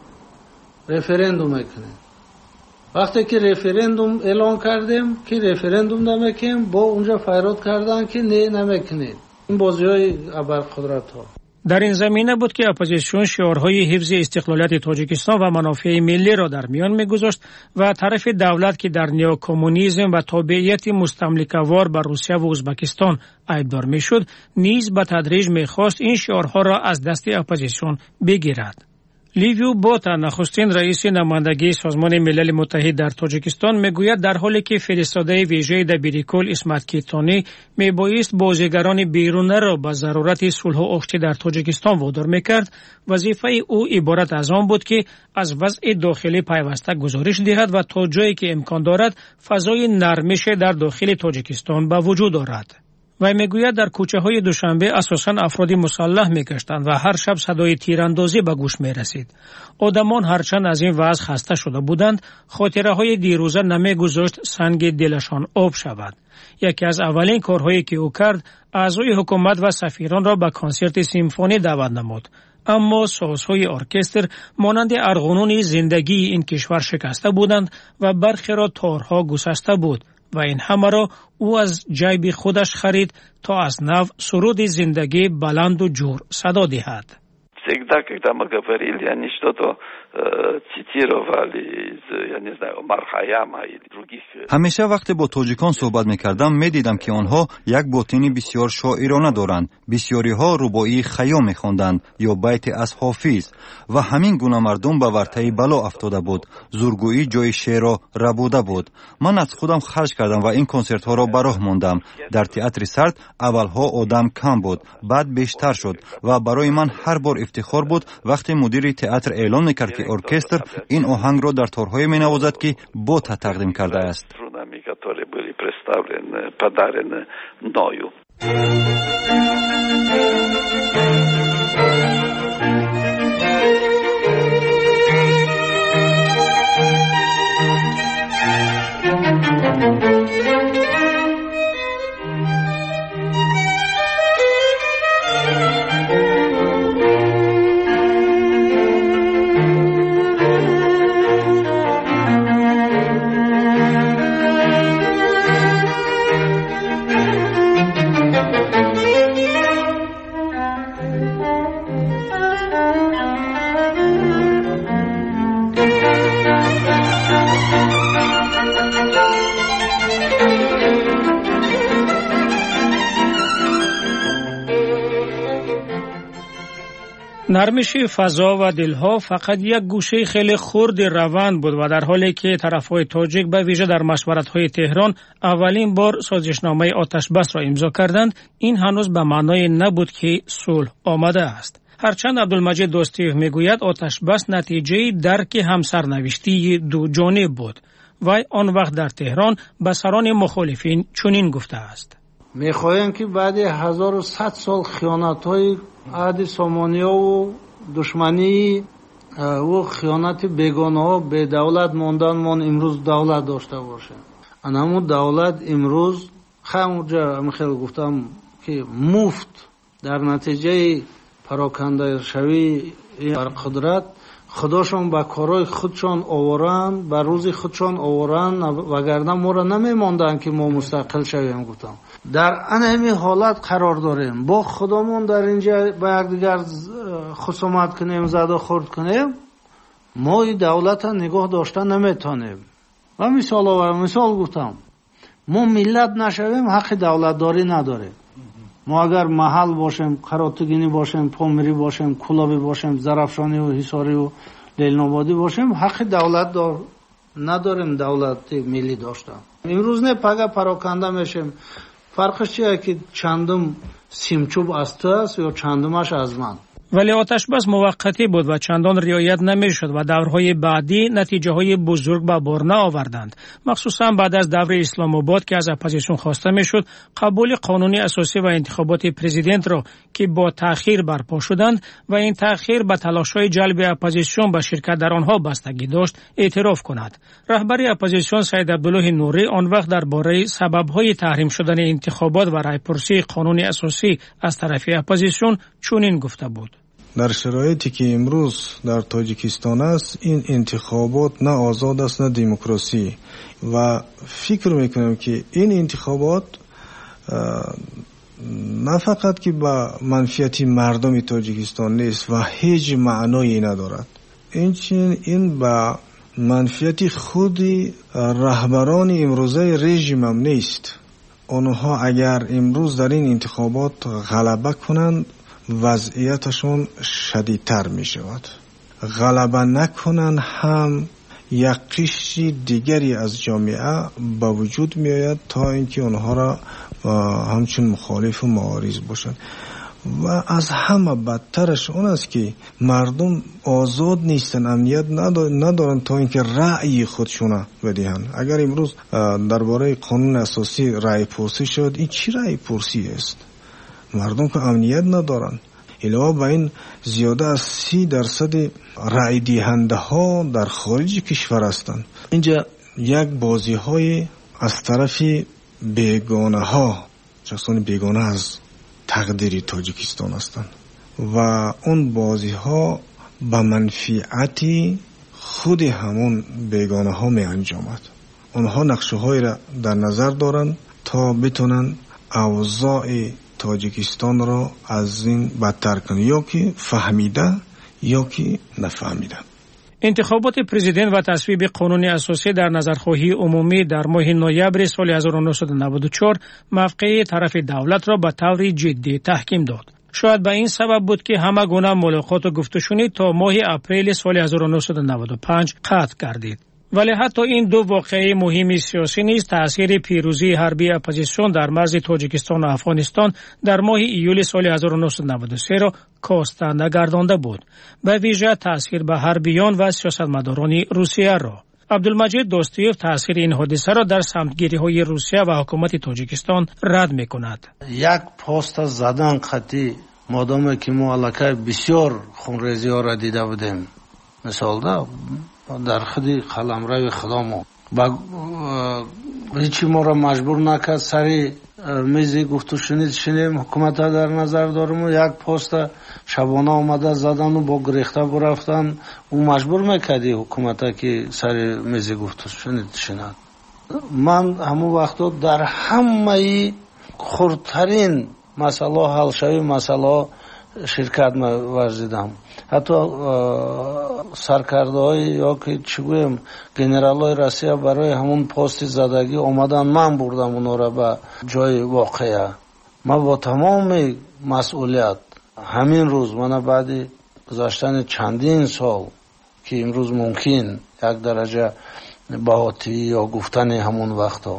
رفراندوم میکنیم. وقتی که رفراندوم اعلان کردیم که رفراندوم نمیکنیم، با اونجا فریاد کردن که نه نمیکنیم. این بازی‌های ابرقدرت ها. در این زمینه بود که اپوزیسیون شعارهای حفظ استقلالیت تاجیکستان و منافع ملی را در میان میگذاشت و طرف دولت که در نیوکمونیسم و تابعیت مستملکه‌وار بر روسیه و ازبکستان عیبدار میشد، نیز به تدریج میخواست این شعارها را از دست اپوزیسیون بگیرد. لیویو بوتا نخستین رئیس نمایندگی سازمان ملل متحد در تاجیکستان میگوید در حالی که فرستاده ویژه دبیرکل اسمت کیتانی میبایست بازیگران بیرونه را به ضرورت صلح و آشتی در تاجیکستان وادار میکرد، وظیفه او عبارت از آن بود که از وضع داخلی پیوسته گزارش دهد و تا جایی که امکان دارد فضای نرمش در داخل تاجیکستان به وجود آورد. و میگوید در کوچه های دوشنبه اساساً افراد مسلح میگشتند و هر شب صدای تیراندازی به گوش میرسید. آدمان هرچند از این وضع خسته شده بودند، خاطره های دیروزه نمیگذاشت سنگ دلشان آب شود. یکی از اولین کارهایی که او کرد، اعضای حکومت و سفیران را به کنسرت سیمفونی دعوت نمود. اما سازهای ارکستر مانند ارغنون زندگی این کشور شکسته بودند و برخی را تارها گسسته بود و این همه را او از جیب خودش خرید تا از نو سرود زندگی بلند و جور صدا دهد. Всегда, когда мы говорили, они что-то цитировали из, я не знаю, Омар Хайяма или других. همیشه وقتی با تاجیکان صحبت میکردم میدیدم که آنها یک باطنی بسیار شاعرانه دارند. بسیاری ها رباعی خیام میخواندند یا بیت از حافظ و همین گونه مردم به ورطه بلا افتاده بود. زورگویی جای شعر را ربوده بود. من از خودم خرج کردم و این کنسرت ها را به راه ماندم. در تئاتر سرد اولها آدم کم بود، بعد بیشتر شد و برای من هر بار افتخار بود وقتی مدیر تئاتر اعلان میکرد که ارکستر این آهنگ را در تارهای مینوازد که بوتا تقدیم کرده است. نرمش فضا و دلها فقط یک گوشه خیلی خرد روند بود و در حالی که طرفهای تاجیک به ویژه در مشورت‌های تهران اولین بار سازشنامه آتش بس را امضا کردند، این هنوز به معنای نبود که صلح آمده است. هرچند عبدالمجید دوستیوف میگوید آتش بس نتیجه درک همسرنوشتی دو جانب بود و آن وقت در تهران به سران مخالفین چنین گفته است: میخوایم که بعد هزار و صد سال خیانت‌های عهد سامانیا و دشمنی و خیانت بیگانه ها به دولت ماندن من امروز دولت داشته باشه. انمو دولت امروز همونجا خیلی گفتم که مفت در نتیجه پراکنده شوی بر قدرت خداشون با کارای خودشان آورند، با روزی خودشان آورند، وگرنه ما را نمیماندن که ما مستقل شویم. گفتم در همین حالت قرار داریم، با خودمون در اینجا با یکدیگر خصومت کنیم، زد و خورد کنیم، ما این دولت نگاه داشته نمیتونیم. و مثال آورم، مثال گفتم ما ملت نشویم حق دولت داری نداریم. ما اگر محل باشیم، قراتگینی باشیم، پامری باشیم، کلابی باشیم، زرافشانی و حصاری و لیلنابادی باشیم، حق دولت دار نداریم. دولت ملی داشتن امروز نه پگه پراکنده میشیم. فرقش چیه که چندم سیمچوب از تو است یا چندمش از من. ولی آتش بس موقتی بود و چندان رعایت نمیشد و دورهای بعدی نتیجه های بزرگ به بار نآوردند. مخصوصا بعد از دور اسلام آباد که از اپوزیسیون خواسته میشد قبول قانون اساسی و انتخابات پرزیدنت را که با تأخیر برپا شدند و این تأخیر به تلاش‌های جلب اپوزیسیون به شرکت در آنها بستگی داشت اعتراف کند. رهبر اپوزیسیون سید عبدالله نوری آن وقت درباره سبب‌های تحریم شدن انتخابات و رایپرسی قانون اساسی از طرف اپوزیسیون چنین گفته بود: در شرایطی که امروز در تاجیکستان است، این انتخابات نه آزاد است نه دموکراسی و فکر میکنم که این انتخابات نه فقط که با منفعت مردم تاجیکستان نیست و هیچ معنایی ندارد، این این با منفعت خود رهبران امروزه رژیم هم نیست. آنها اگر امروز در این انتخابات غلبه کنند وضعیتشون شدیدتر می شود. غلبه نکنن هم یک قشر دیگری از جامعه به وجود می آید تا اینکه اونها را همچون مخالف و معارض باشند. و از همه بدترش اون است که مردم آزاد نیستن، امنیت ندارن تا اینکه رأی خودشون بدهند. اگر امروز درباره قانون اساسی رأی پرسی شد، این چی رأی پرسی است؟ مردم که امنیت ندارن. علاوه بر این زیاده از سی درصد رأی دهنده ها در خارج کشور هستند. اینجا یک بازی های از طرف بیگانه ها، شخصان بیگانه از تقدیر تاجیکستان هستند و اون بازی ها به منفعت خود همون بیگانه ها می انجامد. اونها نقشه های را در نظر دارند تا بتونن اوضاع تاجیکستان را از این بدتر کنه، یا که فهمیده یا که نفهمیده. انتخابات پرزیدنت و تصویب قانون اساسی در نظرخواهی عمومی در ماه نوامبر سال هزار و نهصد و نود و چهار موقع طرف دولت را به طور جدی تحکیم داد. شاید به این سبب بود که همه گونه ملاقات و گفتگوشنی تا ماه اپریل سال هزار و نهصد و نود و پنج قطع گردید. ولی حتی این دو واقعه مهم سیاسی نیز تأثیر پیروزی حربی اپوزیسیون در مرز تاجیکستان و افغانستان در ماه ایول سال هزار و نهصد و نود و سه را کاستنده گردانده بود، به ویژه تأثیر به حربیان و سیاستمداران روسیه را. عبدالمجید دوستیوف تأثیر این حادثه را در سمتگیری های روسیه و حکومت تاجیکستان رد می کند. یک پست زدن قطعی مادام که ما علاقه بسیار خونریزی ها را دیده بودیم، مثال ده در خودی قلمرو خدا ما با هیچی ما را مجبور نکرد سری میزی گفتو شنید شنیم حکومت ها در نظر دارم و یک پست شبانه آمده زدن و با گریخته برفتن و مجبور میکردی حکومت ها که سری میزی گفتو شنید شنید. من همون وقتا در همه خردترین مسئله حل شوی مسئله شرکت ورزیدم. حتی سرکرده های یا که چی گویم گنرال های روسیه برای همون پست زدگی آمدن، من بردم اونا را به جای واقعه. من با تمام مسئولیت همین روز، من بعد گذشتن چندین سال که امروز ممکن یک درجه باطی یا گفتنی همون وقتا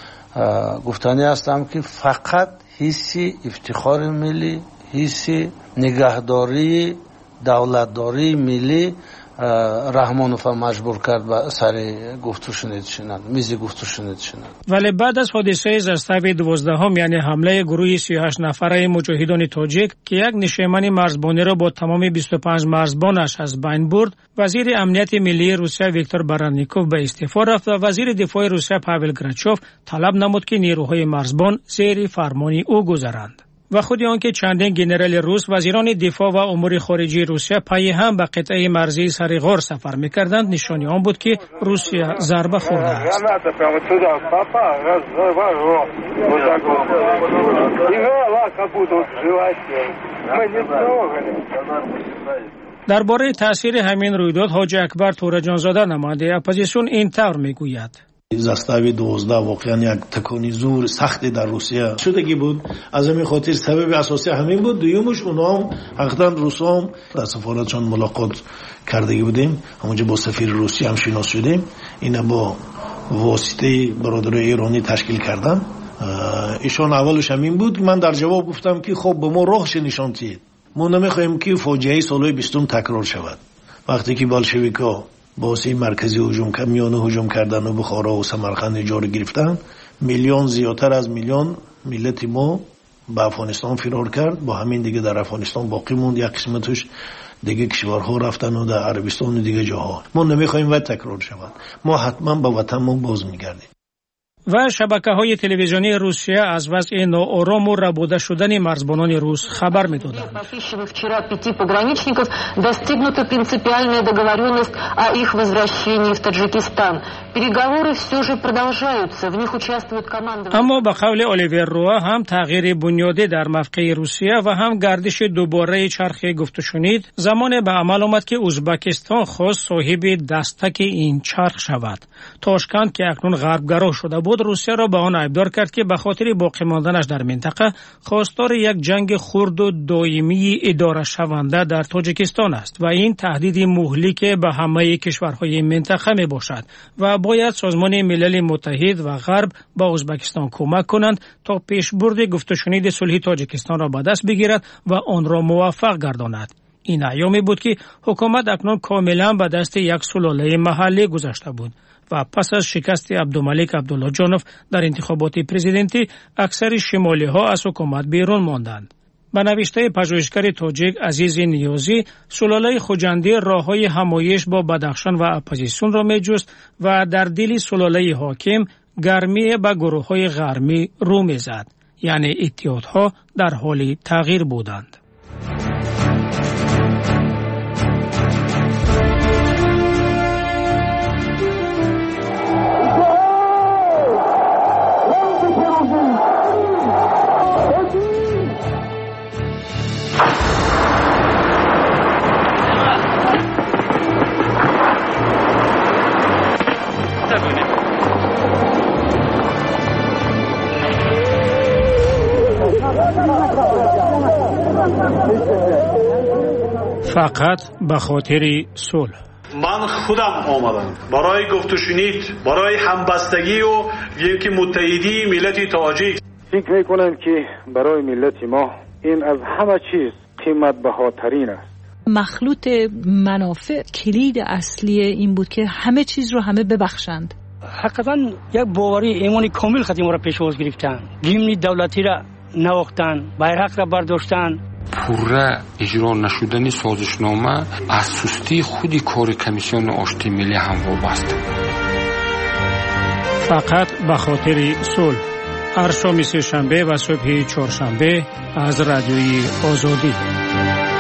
گفتنی هستم که فقط حسی افتخار ملی، حسی نگهداری دولتداری ملی رحمانوف مجبور کرد به سر گفتگو شنید شنید میزی گفتگو شنید شنید. ولی بعد از حادثه زستوی دوازدهم یعنی حمله گروه سی و هشت نفره مجاهدان تاجیک که یک نشیمن مرزبانی را با تمام بیست و پنج مرزبانش از بین برد، وزیر امنیت ملی روسیه ویکتور بارانیکوف به استعفا رفت و وزیر دفاع روسیه پاول گراچوف طلب نمود که نیروهای مرزبان زیر فرمان او گذرند. و خود آنکه چندین ژنرال روس، وزیران دفاع و امور خارجه روسیه پای هم به قطعه مرزی سریغار سفر می‌کردند، نشانی آن بود که روسیه ضربه خورده است. درباره تاثیر همین رویداد حاجی اکبر تورجانزاده نماینده اپوزیسیون این طور میگوید: زستاوی دوازده واقعا یک تکانی زور سختی در روسیه شدگی بود. از همین خاطر سبب اساسی همین بود. دویمش اونا هم حقیقتا روسا هم در سفارتشان ملاقات کردگی بودیم، همونجا با سفیر روسی هم شناس شدیم. اینا با واسطه برادرای ایرانی تشکیل کردن. ایشان اولش همین بود. من در جواب گفتم که خب به ما راهش نشان دهید، ما نمیخوایم که فاجعه سالهای بیستم تکرار شود. وقتی که بلشویکا باسی مرکزی هجوم کردن، میانه هجوم کردن و بخارا و سمرقند جاری گرفتن، میلیون زیادتر از میلیون ملت ما به افغانستان فرار کرد. با همین دیگه در افغانستان باقی موند. یک قسمتش دیگه کشورها رفتن و در عربستان و دیگه جاها. ما نمیخوایم وقت تکرار شود. ما حتما به وطنمون باز میگردیم. و شبکه‌های تلویزیونی روسیه از وضع ناآرام و ربوده شدن مرزبانان روس خبر می‌دادند. Вчера пяти пограничников достигнута принципиальная договоренность о их возвращении в Таджикистан. Переговоры все же продолжаются. В них участвуют командование. اما به قول الیور روا هم تغییر بنیادی در موقع روسیه و هم گردش دوباره چرخ گفت و شنید زمان به عمل آمد که ازبکستان خواست صاحب دستک این چرخ شود. تاشکند که اکنون غربگرا شده بود روسیه را به آن ابدار کرد که به خاطر باقی ماندنش در منطقه خواستار یک جنگ خرد و دائمی اداره شونده در تاجیکستان است و این تهدید مهلک به همه کشورهای منطقه می باشد و باید سازمان ملل متحد و غرب با ازبکستان کمک کنند تا پیشبرد گفت و شنید صلح تاجیکستان را به دست بگیرد و آن را موفق گرداند. این ایامی بود که حکومت اکنون کاملا به دست یک سلاله محلی گذاشته بود و پس از شکست عبدالملک عبدالله جانوف در انتخابات پرزیدنتی اکثر شمالی ها از حکومت بیرون ماندند. به نوشته پژوهشگر تاجیک عزیز نیازی، سلاله خوجندی راههای همایش با بدخشان و اپوزیسیون را می‌جست و در دل سلاله حاکم گرمی به گروه های غربی رو می‌زد، یعنی اتحادها در حال تغییر بودند. فقط به خاطر صلح. من خودم آمدم برای گفت و شنید، برای همبستگی و یکی متحدی ملت تاجیک. فکر میکنم که برای ملت ما این از همه چیز قیمت بهاترین است. مخلوط منافع کلید اصلی این بود که همه چیز رو همه ببخشند. حقیقتا یک باوری ایمانی کامل خدیم را پیش باز گرفتن، گیمنی دولتی را نواختن، بیرق را برداشتن. پوره اجرا نشدن سازشنامه از سستی خودی کار کمیسیون آشتی ملی هم وابسته. فقط به خاطر صلح. هر شام سه شنبه و صبح چهارشنبه از رادیوی آزادی.